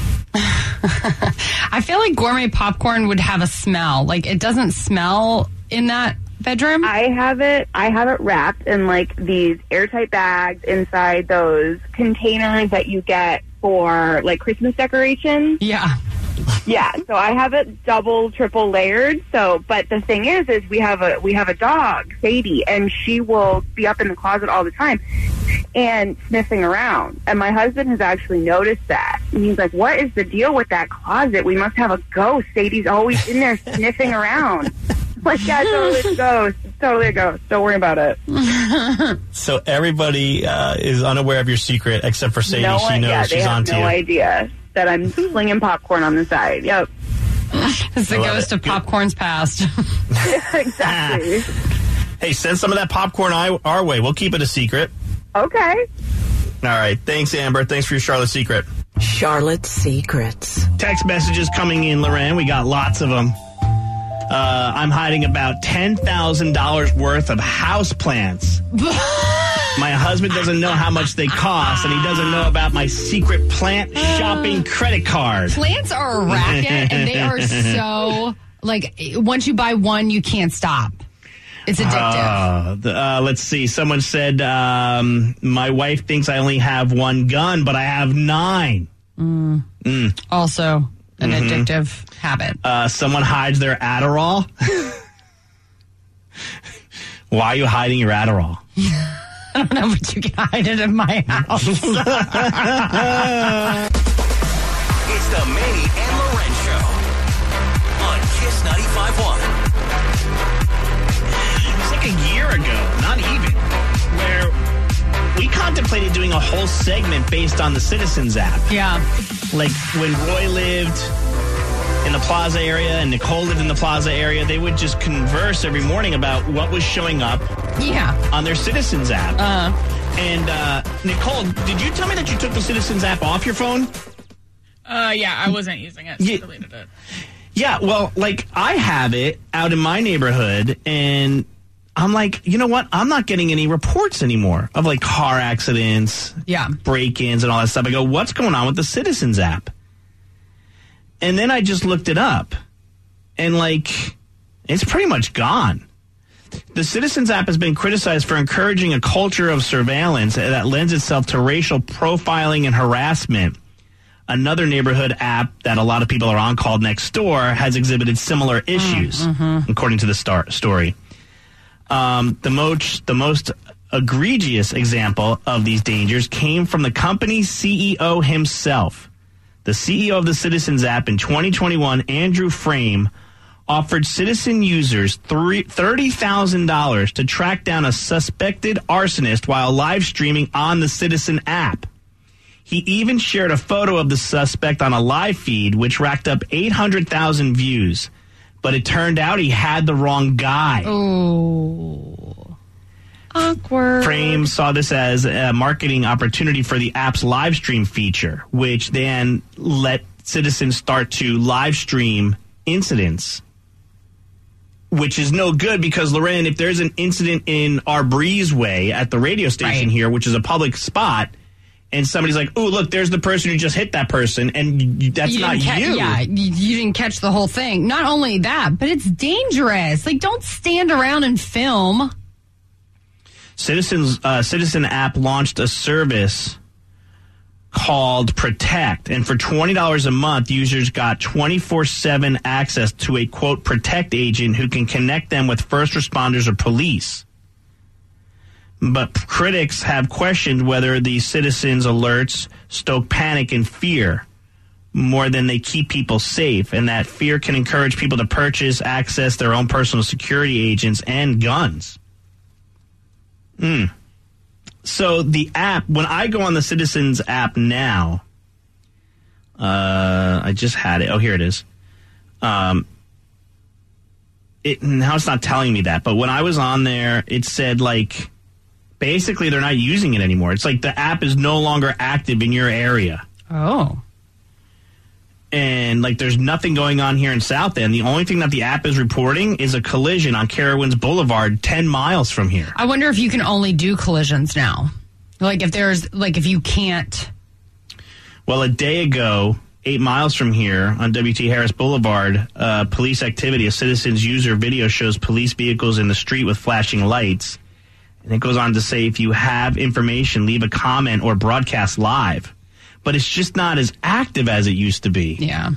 I feel like gourmet popcorn would have a smell. Like it doesn't smell in that bedroom. I have it wrapped in like these airtight bags inside those containers that you get for like Christmas decorations. Yeah. Yeah, so I have it double, triple layered. So, but the thing is we have a dog, Sadie, and she will be up in the closet all the time and sniffing around. And my husband has actually noticed that. And he's like, "What is the deal with that closet? We must have a ghost. Sadie's always in there sniffing around." Like, yeah, totally a ghost. It's totally a ghost. Don't worry about it. So everybody is unaware of your secret except for Sadie. She knows she's on to you. They have no idea that I'm slinging popcorn on the side. Yep. It's the ghost of popcorn's past. Exactly. Hey, send some of that popcorn our way. We'll keep it a secret. Okay. All right. Thanks, Amber. Thanks for your Charlotte's Secret. Charlotte's Secrets. Text messages coming in, Loren. We got lots of them. I'm hiding about $10,000 worth of house plants. My husband doesn't know how much they cost, and he doesn't know about my secret plant shopping credit card. Plants are a racket, and they are so, like, once you buy one, you can't stop. It's addictive. Let's see. Someone said, my wife thinks I only have one gun, but I have 9. Also an addictive habit. Someone hides their Adderall. Why are you hiding your Adderall? I don't know, but you can hide it in my house. It's the Manny and Loren Show on Kiss 95.1. It's like a year year ago, not even, where we contemplated doing a whole segment based on the Citizens app. Yeah. Like when Roy lived in the Plaza area and Nicole lived in the Plaza area, they would just converse every morning about what was showing up on their Citizens app. And Nicole, did you tell me that you took the Citizens app off your phone? Yeah, I wasn't using it, so I deleted it. Yeah, well, like, I have it out in my neighborhood, and I'm like, you know what? I'm not getting any reports anymore of, like, car accidents, break-ins, and all that stuff. I go, what's going on with the Citizens app? And then I just looked it up, and, like, it's pretty much gone. The Citizens app has been criticized for encouraging a culture of surveillance that lends itself to racial profiling and harassment. Another neighborhood app that a lot of people are on, called Nextdoor, has exhibited similar issues, according to the story. The most egregious example of these dangers came from the company's CEO himself. The CEO of the Citizens app in 2021, Andrew Frame, offered citizen users $30,000 to track down a suspected arsonist while live streaming on the Citizen app. He even shared a photo of the suspect on a live feed, which racked up 800,000 views. But it turned out he had the wrong guy. Oh, awkward. Frame saw this as a marketing opportunity for the app's live stream feature, which then let citizens start to live stream incidents, which is no good because, Loren, if there's an incident in our breezeway at the radio station here, which is a public spot, and somebody's like, oh, look, there's the person who just hit that person, and that's not you. Yeah, you didn't catch the whole thing. Not only that, but it's dangerous. Like, don't stand around and film. Citizen app launched a service called Protect, and for $20 a month, users got 24/7 access to a, quote, Protect agent who can connect them with first responders or police. But critics have questioned whether the citizens' alerts stoke panic and fear more than they keep people safe, and that fear can encourage people to purchase, access their own personal security agents and guns. So the app, when I go on the Citizens app now, I just had it. Oh, here it is. Now it's not telling me that, but when I was on there, it said, like, basically they're not using it anymore. It's like the app is no longer active in your area. Oh. And, like, there's nothing going on here in South End. The only thing that the app is reporting is a collision on Carowinds Boulevard 10 miles from here. I wonder if you can only do collisions now. Like, if you can't. Well, a day ago, 8 miles from here on W.T. Harris Boulevard, police activity, a citizen's user video shows police vehicles in the street with flashing lights. And it goes on to say, if you have information, leave a comment or broadcast live. But it's just not as active as it used to be. Yeah.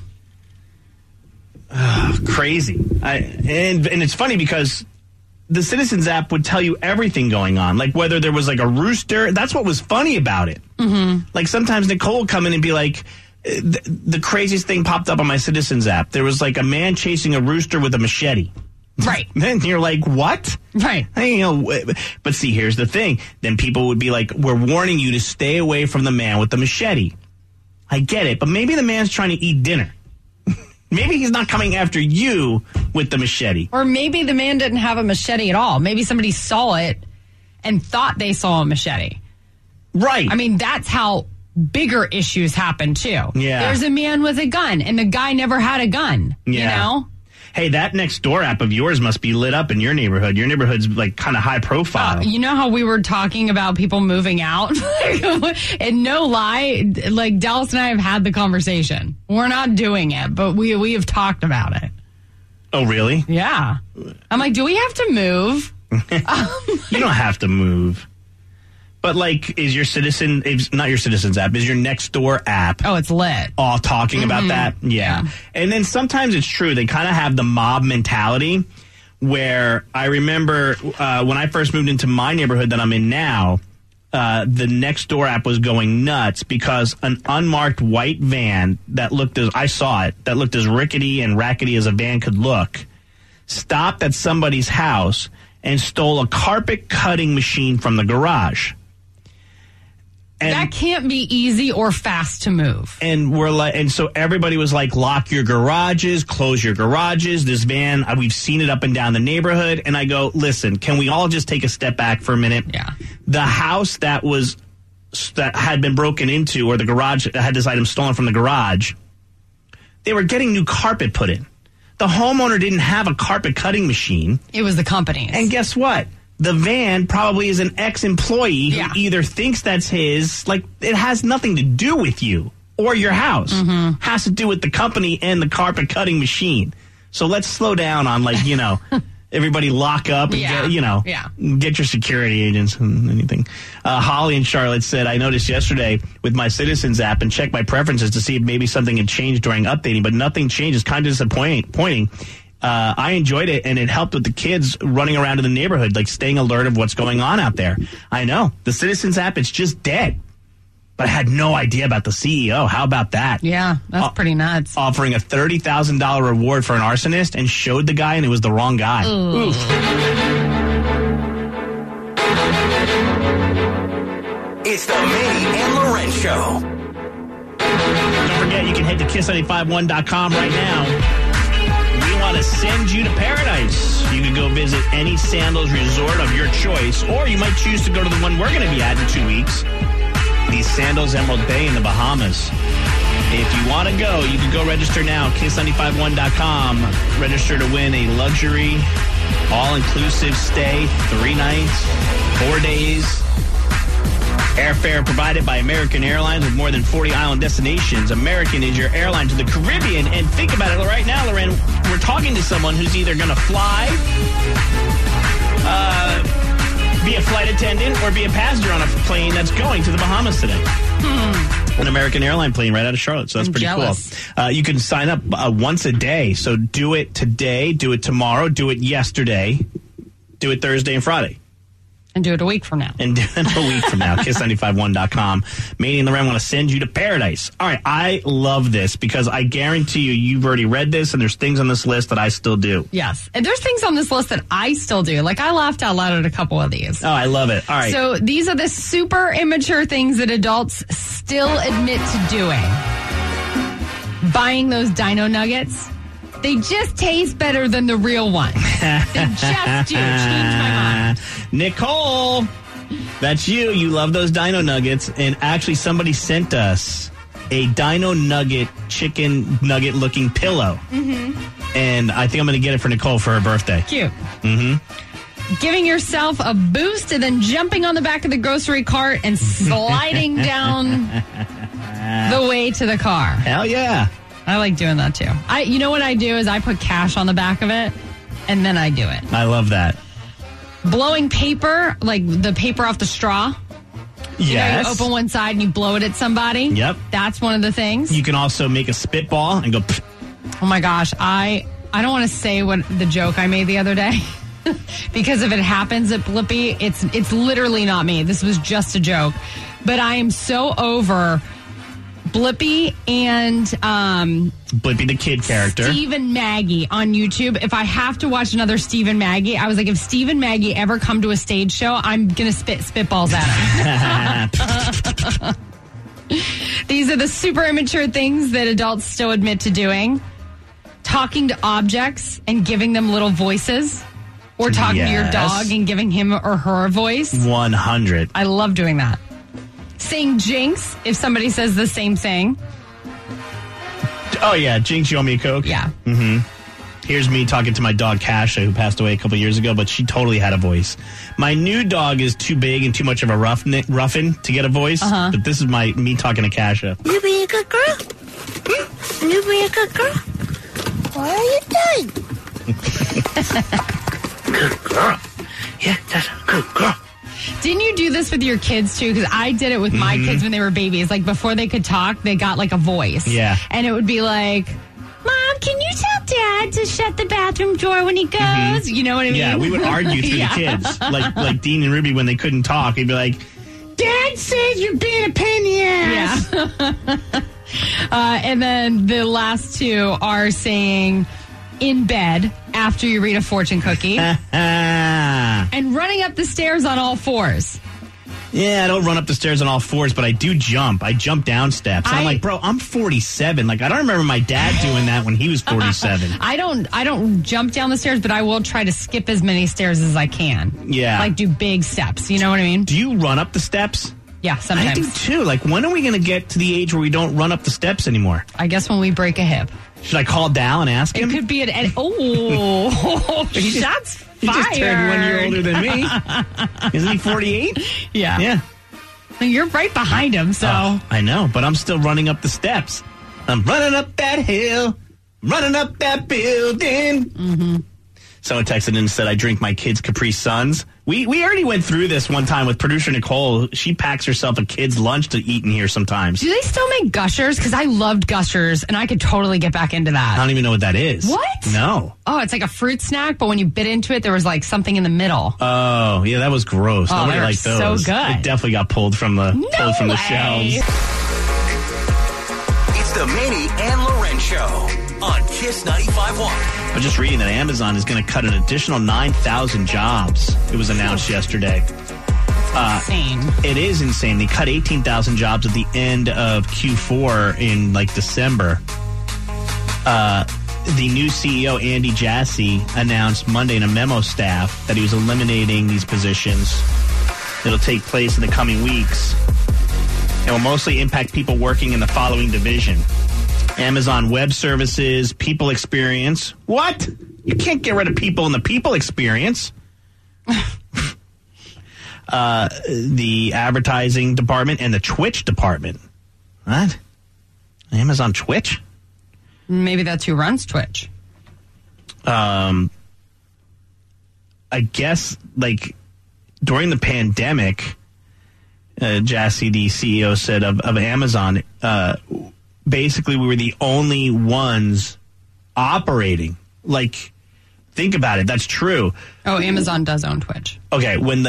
Crazy. And it's funny because the Citizens app would tell you everything going on. Like whether there was like a rooster. That's what was funny about it. Mm-hmm. Like sometimes Nicole would come in and be like, the craziest thing popped up on my Citizens app. There was like a man chasing a rooster with a machete. Right. Then you're like, what? Right. But see, here's the thing. Then people would be like, we're warning you to stay away from the man with the machete. I get it, but maybe the man's trying to eat dinner. Maybe he's not coming after you with the machete. Or maybe the man didn't have a machete at all. Maybe somebody saw it and thought they saw a machete. Right. I mean, that's how bigger issues happen, too. Yeah. There's a man with a gun, and the guy never had a gun, you know? Hey, that Nextdoor app of yours must be lit up in your neighborhood. Your neighborhood's like kind of high profile. You know how we were talking about people moving out? And no lie, like Dallas and I have had the conversation. We're not doing it, but we have talked about it. Oh, really? Yeah. I'm like, do we have to move? You don't have to move. But, like, is your not your Citizens app, is your Nextdoor app. Oh, it's lit. All talking about that? Yeah. And then sometimes it's true. They kind of have the mob mentality where I remember when I first moved into my neighborhood that I'm in now, the Nextdoor app was going nuts because an unmarked white van that looked as rickety and rackety as a van could look, stopped at somebody's house and stole a carpet cutting machine from the garage. And that can't be easy or fast to move. And so everybody was like, lock your garages, close your garages. This van, we've seen it up and down the neighborhood. And I go, listen, can we all just take a step back for a minute? Yeah. The house that had been broken into, or the garage that had this item stolen from the garage, they were getting new carpet put in. The homeowner didn't have a carpet cutting machine. It was the company's. And guess what? The van probably is an ex-employee who either thinks that's his, like, it has nothing to do with you or your house. Mm-hmm. Has to do with the company and the carpet cutting machine. So let's slow down on, like, everybody lock up and get your security agents and anything. Holly in Charlotte said, I noticed yesterday with my Citizens app and checked my preferences to see if maybe something had changed during updating, but nothing changed. It's kind of disappointing. I enjoyed it, and it helped with the kids running around in the neighborhood, like staying alert of what's going on out there. I know. The Citizens app, it's just dead. But I had no idea about the CEO. How about that? Yeah, that's pretty nuts. Offering a $30,000 reward for an arsonist and showed the guy, and it was the wrong guy. Oof. It's the Manny and Loren Show. Don't forget, you can head to kiss951.com right now. We want to send you to paradise. You can go visit any Sandals resort of your choice, or you might choose to go to the one we're going to be at in 2 weeks, the Sandals Emerald Bay in the Bahamas. If you want to go, you can go register now, kiss951.com. Register to win a luxury, all-inclusive stay, 3 nights, 4 days. Airfare provided by American Airlines with more than 40 island destinations. American is your airline to the Caribbean. And think about it right now, Loren. We're talking to someone who's either going to fly, be a flight attendant, or be a passenger on a plane that's going to the Bahamas today. An American airline plane right out of Charlotte. So that's pretty cool. You can sign up once a day. So do it today, do it tomorrow, do it yesterday, do it Thursday and Friday. And do it a week from now. Kiss951.com. Manny and Loren want to send you to paradise. All right, I love this because I guarantee you've already read this, and there's things on this list that I still do. Yes. And there's things on this list that I still do. Like, I laughed out loud at a couple of these. Oh, I love it. All right. So these are the super immature things that adults still admit to doing. Buying those Dino Nuggets. They just taste better than the real one. They just do. Change my mind. Nicole, that's you. You love those Dino Nuggets. And actually, somebody sent us a Dino Nugget chicken nugget looking pillow. Mm-hmm. And I think I'm going to get it for Nicole for her birthday. Cute. Mm-hmm. Giving yourself a boost and then jumping on the back of the grocery cart and sliding down the way to the car. Hell yeah. I like doing that too. You know what I do is I put cash on the back of it, and then I do it. I love that. Blowing paper, like the paper off the straw. Yes. You open one side and you blow it at somebody. Yep. That's one of the things. You can also make a spitball and go. Pfft. Oh my gosh, I don't want to say what the joke I made the other day. Because if it happens at Blippi, it's literally not me. This was just a joke. But I am so over Blippi and Blippi the kid character, Steve and Maggie on YouTube. If I have to watch another Steve and Maggie, I was like, if Steve and Maggie ever come to a stage show, I'm gonna spit spitballs at them. These are the super immature things that adults still admit to doing. Talking to objects and giving them little voices, or talking to your dog and giving him or her a voice. 100. I love doing that. Saying jinx if somebody says the same thing. Oh, yeah. Jinx, you owe me a Coke? Yeah. Mm-hmm. Here's me talking to my dog, Kasha, who passed away a couple years ago, but she totally had a voice. My new dog is too big and too much of a ruffin to get a voice, but this is me talking to Kasha. You be a good girl? You be a good girl? What are you doing? Good girl. Yeah, that's a good girl. Didn't you do this with your kids, too? Because I did it with my kids when they were babies. Like, before they could talk, they got, like, a voice. Yeah. And it would be like, Mom, can you tell Dad to shut the bathroom door when he goes? Mm-hmm. You know what I mean? Yeah, we would argue through the kids. Like Dean and Ruby, when they couldn't talk, he'd be like, Dad says you're being a pain in the ass. Yeah. And then the last two are saying in bed, after you read a fortune cookie. And running up the stairs on all fours. Yeah, I don't run up the stairs on all fours, but I do jump. I jump down steps. I'm like, bro, I'm 47. Like, I don't remember my dad doing that when he was 47. I don't jump down the stairs, but I will try to skip as many stairs as I can. Yeah. Like, do big steps. You know what I mean? Do you run up the steps? Yeah, sometimes. I do, too. Like, when are we going to get to the age where we don't run up the steps anymore? I guess when we break a hip. Should I call Dal and ask him? It could be shots fired. He just turned 1 year older than me. Isn't he 48? Yeah. Yeah. You're right behind him, so. I know, but I'm still running up the steps. I'm running up that hill, running up that building. Mm-hmm. Someone texted in and said, I drink my kids' Capri Suns. We already went through this one time with producer Nicole. She packs herself a kid's lunch to eat in here sometimes. Do they still make Gushers? Because I loved Gushers, and I could totally get back into that. I don't even know what that is. What? No. Oh, it's like a fruit snack, but when you bit into it, there was like something in the middle. Oh, yeah, that was gross. Nobody liked those. So good. It definitely got pulled from the shelves. It's the Manny and Loren Show on Kiss 95.1. I was just reading that Amazon is going to cut an additional 9,000 jobs. It was announced yesterday. Insane. It is insane. They cut 18,000 jobs at the end of Q4 in like December. The new CEO, Andy Jassy, announced Monday in a memo staff that he was eliminating these positions. It'll take place in the coming weeks and will mostly impact people working in the following division. Amazon Web Services, People Experience. What? You can't get rid of people in the People Experience. The Advertising Department and the Twitch Department. What? Amazon Twitch? Maybe that's who runs Twitch. I guess, like, during the pandemic, Jassy, the CEO, said of Amazon, basically we were the only ones operating. Like, think about it. That's true. Oh, Amazon does own Twitch. Okay, when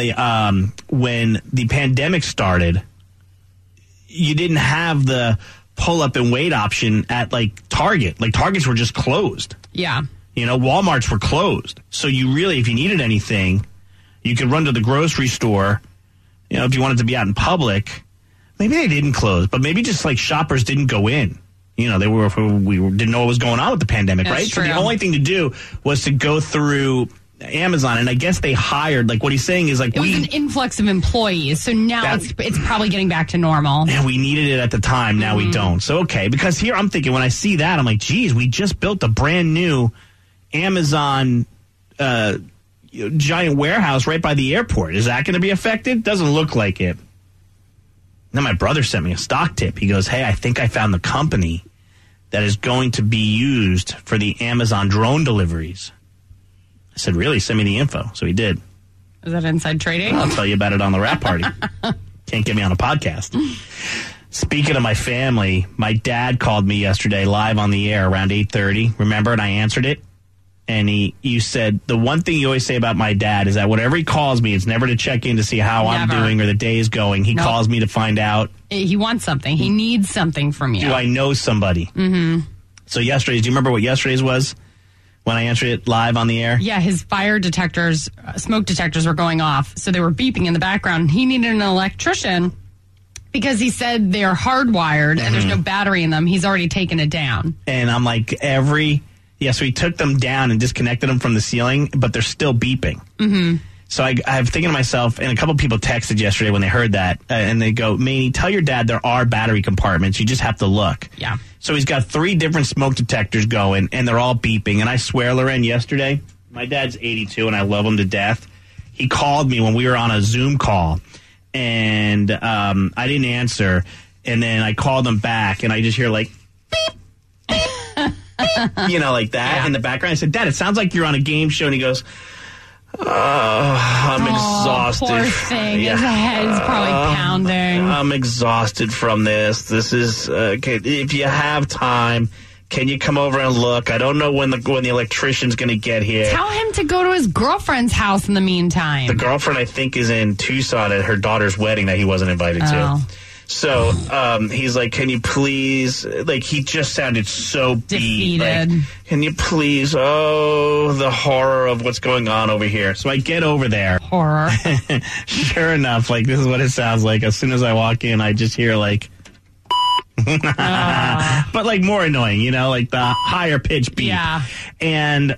the pandemic started, you didn't have the pull up and wait option at like Target. Like Targets were just closed. Yeah. You know, Walmarts were closed. So you really, if you needed anything, you could run to the grocery store. You know, if you wanted to be out in public, maybe they didn't close, but maybe just like shoppers didn't go in. You know, we didn't know what was going on with the pandemic, That's right? true. So the only thing to do was to go through Amazon, and I guess they hired, like what he's saying is like it was an influx of employees, so now it's probably getting back to normal. And we needed it at the time, now we don't. So okay, because here I'm thinking when I see that, I'm like, geez, we just built a brand new Amazon giant warehouse right by the airport. Is that going to be affected? Doesn't look like it. Then my brother sent me a stock tip. He goes, hey, I think I found the company that is going to be used for the Amazon drone deliveries. I said, really? Send me the info. So he did. Is that inside trading? I'll tell you about it on the wrap party. Can't get me on a podcast. Speaking of my family, my dad called me yesterday live on the air around 8:30. Remember? And I answered it. And you said, the one thing you always say about my dad is that whenever he calls me, it's never to check in to see how I'm doing or the day is going. He calls me to find out. He wants something. He needs something from you. Do I know somebody? Mm-hmm. So yesterday's, do you remember what yesterday's was? When I answered it live on the air? Yeah, his fire detectors, smoke detectors were going off, so they were beeping in the background. He needed an electrician because he said they're hardwired and there's no battery in them. He's already taken it down. And I'm like, so he took them down and disconnected them from the ceiling, but they're still beeping. Mm-hmm. So I'm thinking to myself, and a couple people texted yesterday when they heard that, and they go, Manny, tell your dad there are battery compartments. You just have to look. Yeah. So he's got 3 different smoke detectors going, and they're all beeping. And I swear, Loren, yesterday, my dad's 82, and I love him to death. He called me when we were on a Zoom call, and I didn't answer. And then I called him back, and I just hear like, beep, beep, beep, you know, like that in the background. I said, Dad, it sounds like you're on a game show. And he goes, I'm exhausted. Poor thing. His head's probably pounding. I'm exhausted from this. This is, if you have time, can you come over and look? I don't know when the electrician's going to get here. Tell him to go to his girlfriend's house in the meantime. The girlfriend, I think, is in Tucson at her daughter's wedding that he wasn't invited to. So he's like, can you please, like, he just sounded so beat. Defeated. Like, can you please, the horror of what's going on over here. So I get over there. Horror. Sure enough, like, this is what it sounds like. As soon as I walk in, I just hear, like, but, like, more annoying, you know, like the higher pitch beat. Yeah. And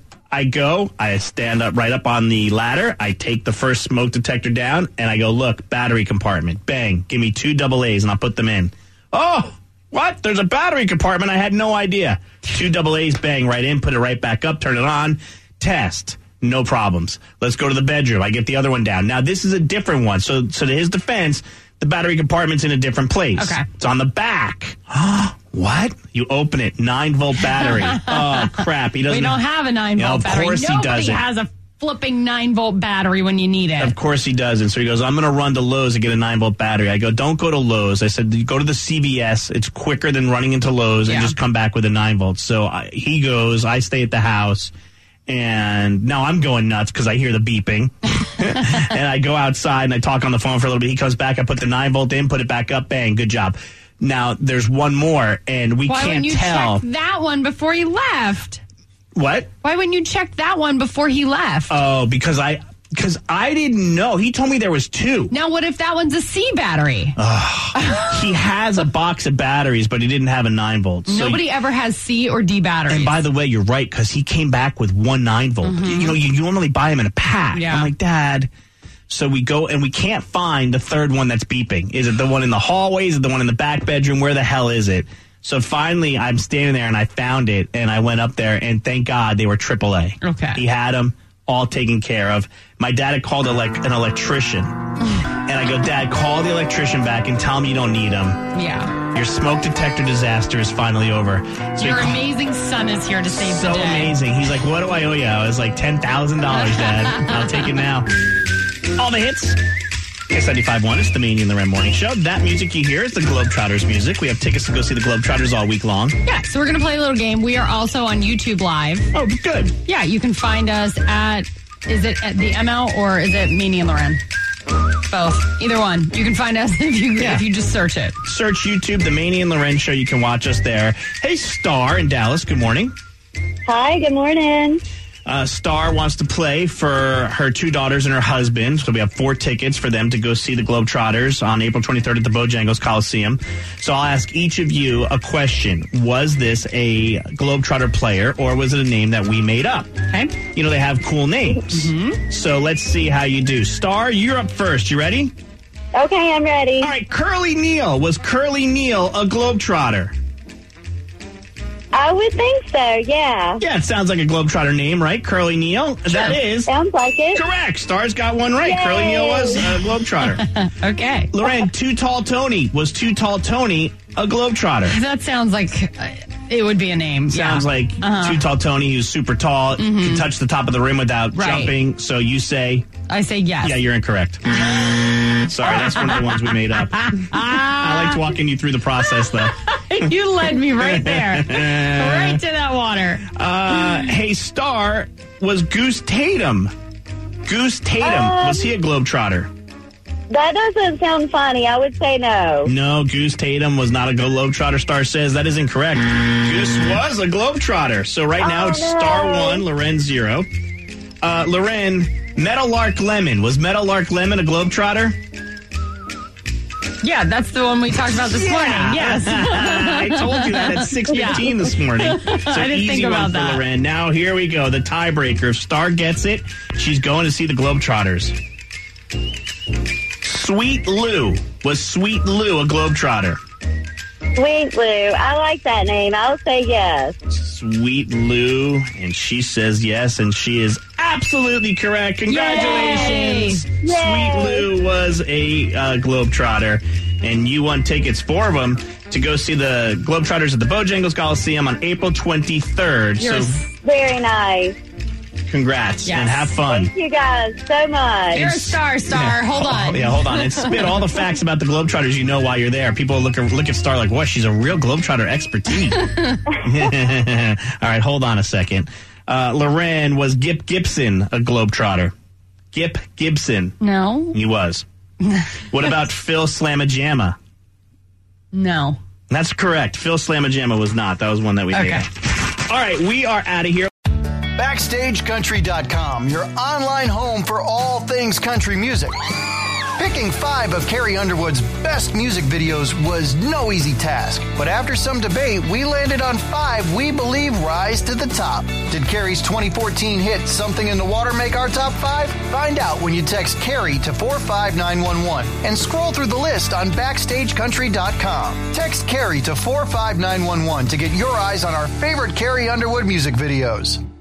I stand up right up on the ladder. I take the first smoke detector down, and I go, look, battery compartment. Bang. Give me 2 AA's, and I'll put them in. Oh, what? There's a battery compartment? I had no idea. 2 AA's, bang, right in, put it right back up, turn it on, test. No problems. Let's go to the bedroom. I get the other one down. Now, this is a different one. So to his defense, the battery compartment's in a different place. Okay. It's on the back. What? You open it, 9-volt battery. Oh, crap. He doesn't. We don't have a 9-volt battery. Of course he doesn't. Nobody has a flipping 9-volt battery when you need it. Of course he doesn't. So he goes, I'm going to run to Lowe's and get a 9-volt battery. I go, don't go to Lowe's. I said, go to the CVS. It's quicker than running into Lowe's and just come back with a 9-volt. So he goes, I stay at the house. And now I'm going nuts because I hear the beeping. And I go outside and I talk on the phone for a little bit. He comes back. I put the 9-volt in, put it back up. Bang. Good job. Now, there's one more, and we can't tell. Why wouldn't you check that one before he left? What? Why wouldn't you check that one before he left? Oh, because I didn't know. He told me there was 2. Now, what if that one's a C battery? He has a box of batteries, but he didn't have a 9-volt. So Nobody ever has C or D batteries. And by the way, you're right, because he came back with 1 9-volt. Mm-hmm. You know, you normally buy them in a pack. Yeah. I'm like, Dad. So we go, and we can't find the third one that's beeping. Is it the one in the hallway? Is it the one in the back bedroom? Where the hell is it? So finally, I'm standing there, and I found it, and I went up there, and thank God they were AAA. Okay. He had them all taken care of. My dad had called an electrician. And I go, Dad, call the electrician back and tell him you don't need him. Yeah. Your smoke detector disaster is finally over. So your amazing son is here to save the day. So amazing. He's like, what do I owe you? I was like, $10,000, Dad. I'll take it now. All the hits. K75.1, it's the Manny and Loren Morning Show. That music you hear is the Globetrotters music. We have tickets to go see the Globetrotters all week long. Yeah, so we're going to play a little game. We are also on YouTube Live. Oh, good. Yeah, you can find us at, is it at the ML or is it Manny and Loren? Both. Either one. You can find us if you just search it. Search YouTube, the Manny and Loren Show. You can watch us there. Hey, Star in Dallas, good morning. Hi, good morning. Star wants to play for her 2 daughters and her husband. So we have 4 tickets for them to go see the Globetrotters on April 23rd at the Bojangles Coliseum. So I'll ask each of you a question. Was this a Globetrotter player or was it a name that we made up? Okay. You know, they have cool names. Mm-hmm. So let's see how you do. Star, you're up first. You ready? Okay, I'm ready. All right, Curly Neal. Was Curly Neal a Globetrotter? I would think so, yeah. Yeah, it sounds like a Globetrotter name, right? Curly Neal? Sure. That is. Sounds like it. Correct. Star's got one right. Yay. Curly Neal was a Globetrotter. Okay. Loren, Too Tall Tony. Was Too Tall Tony a Globetrotter? That sounds like it would be a name. Sounds like Too Tall Tony, who's super tall, can touch the top of the rim without jumping. So you say? I say yes. Yeah, you're incorrect. Sorry, that's one of the ones we made up. I liked walking you through the process, though. You led me right there. Right to that water. Hey, Star, was Goose Tatum? Goose Tatum, was he a Globetrotter? That doesn't sound funny. I would say no. No, Goose Tatum was not a Globetrotter. Star says that is incorrect. Goose was a Globetrotter. So right now it's Star 1, Loren 0. Loren, Meadowlark Lemon. Was Meadowlark Lemon a Globetrotter? Yeah, that's the one we talked about this morning. Yes. I told you that at 6:15 this morning. So I didn't think about that. Loren. Now here we go. The tiebreaker. If Star gets it, she's going to see the Globetrotters. Sweet Lou. Was Sweet Lou a Globetrotter? Sweet Lou. I like that name. I'll say yes. Sweet Lou. And she says yes, and she is absolutely correct. Congratulations. Yay. Sweet Lou was a Globetrotter. And you won tickets, 4 of them, to go see the Globetrotters at the Bojangles Coliseum on April 23rd. You're very nice. Congrats, and have fun. Thank you guys so much. You're a star. Hold on. Yeah, hold on. And spit all the facts about the Globetrotters you know while you're there. People look at Star like, what? She's a real Globetrotter expertise. All right, hold on a second. Loren, was Gip Gibson a Globetrotter? Gip Gibson. No. He was. What about Phil Slamajama? No. That's correct. Phil Slamajamma was not. That was one that we made. Okay. All right, we are out of here. BackstageCountry.com, your online home for all things country music. Picking 5 of Carrie Underwood's best music videos was no easy task, but after some debate, we landed on 5 we believe rise to the top. Did Carrie's 2014 hit Something in the Water make our top 5? Find out when you text Carrie to 45911 and scroll through the list on BackstageCountry.com. Text Carrie to 45911 to get your eyes on our favorite Carrie Underwood music videos.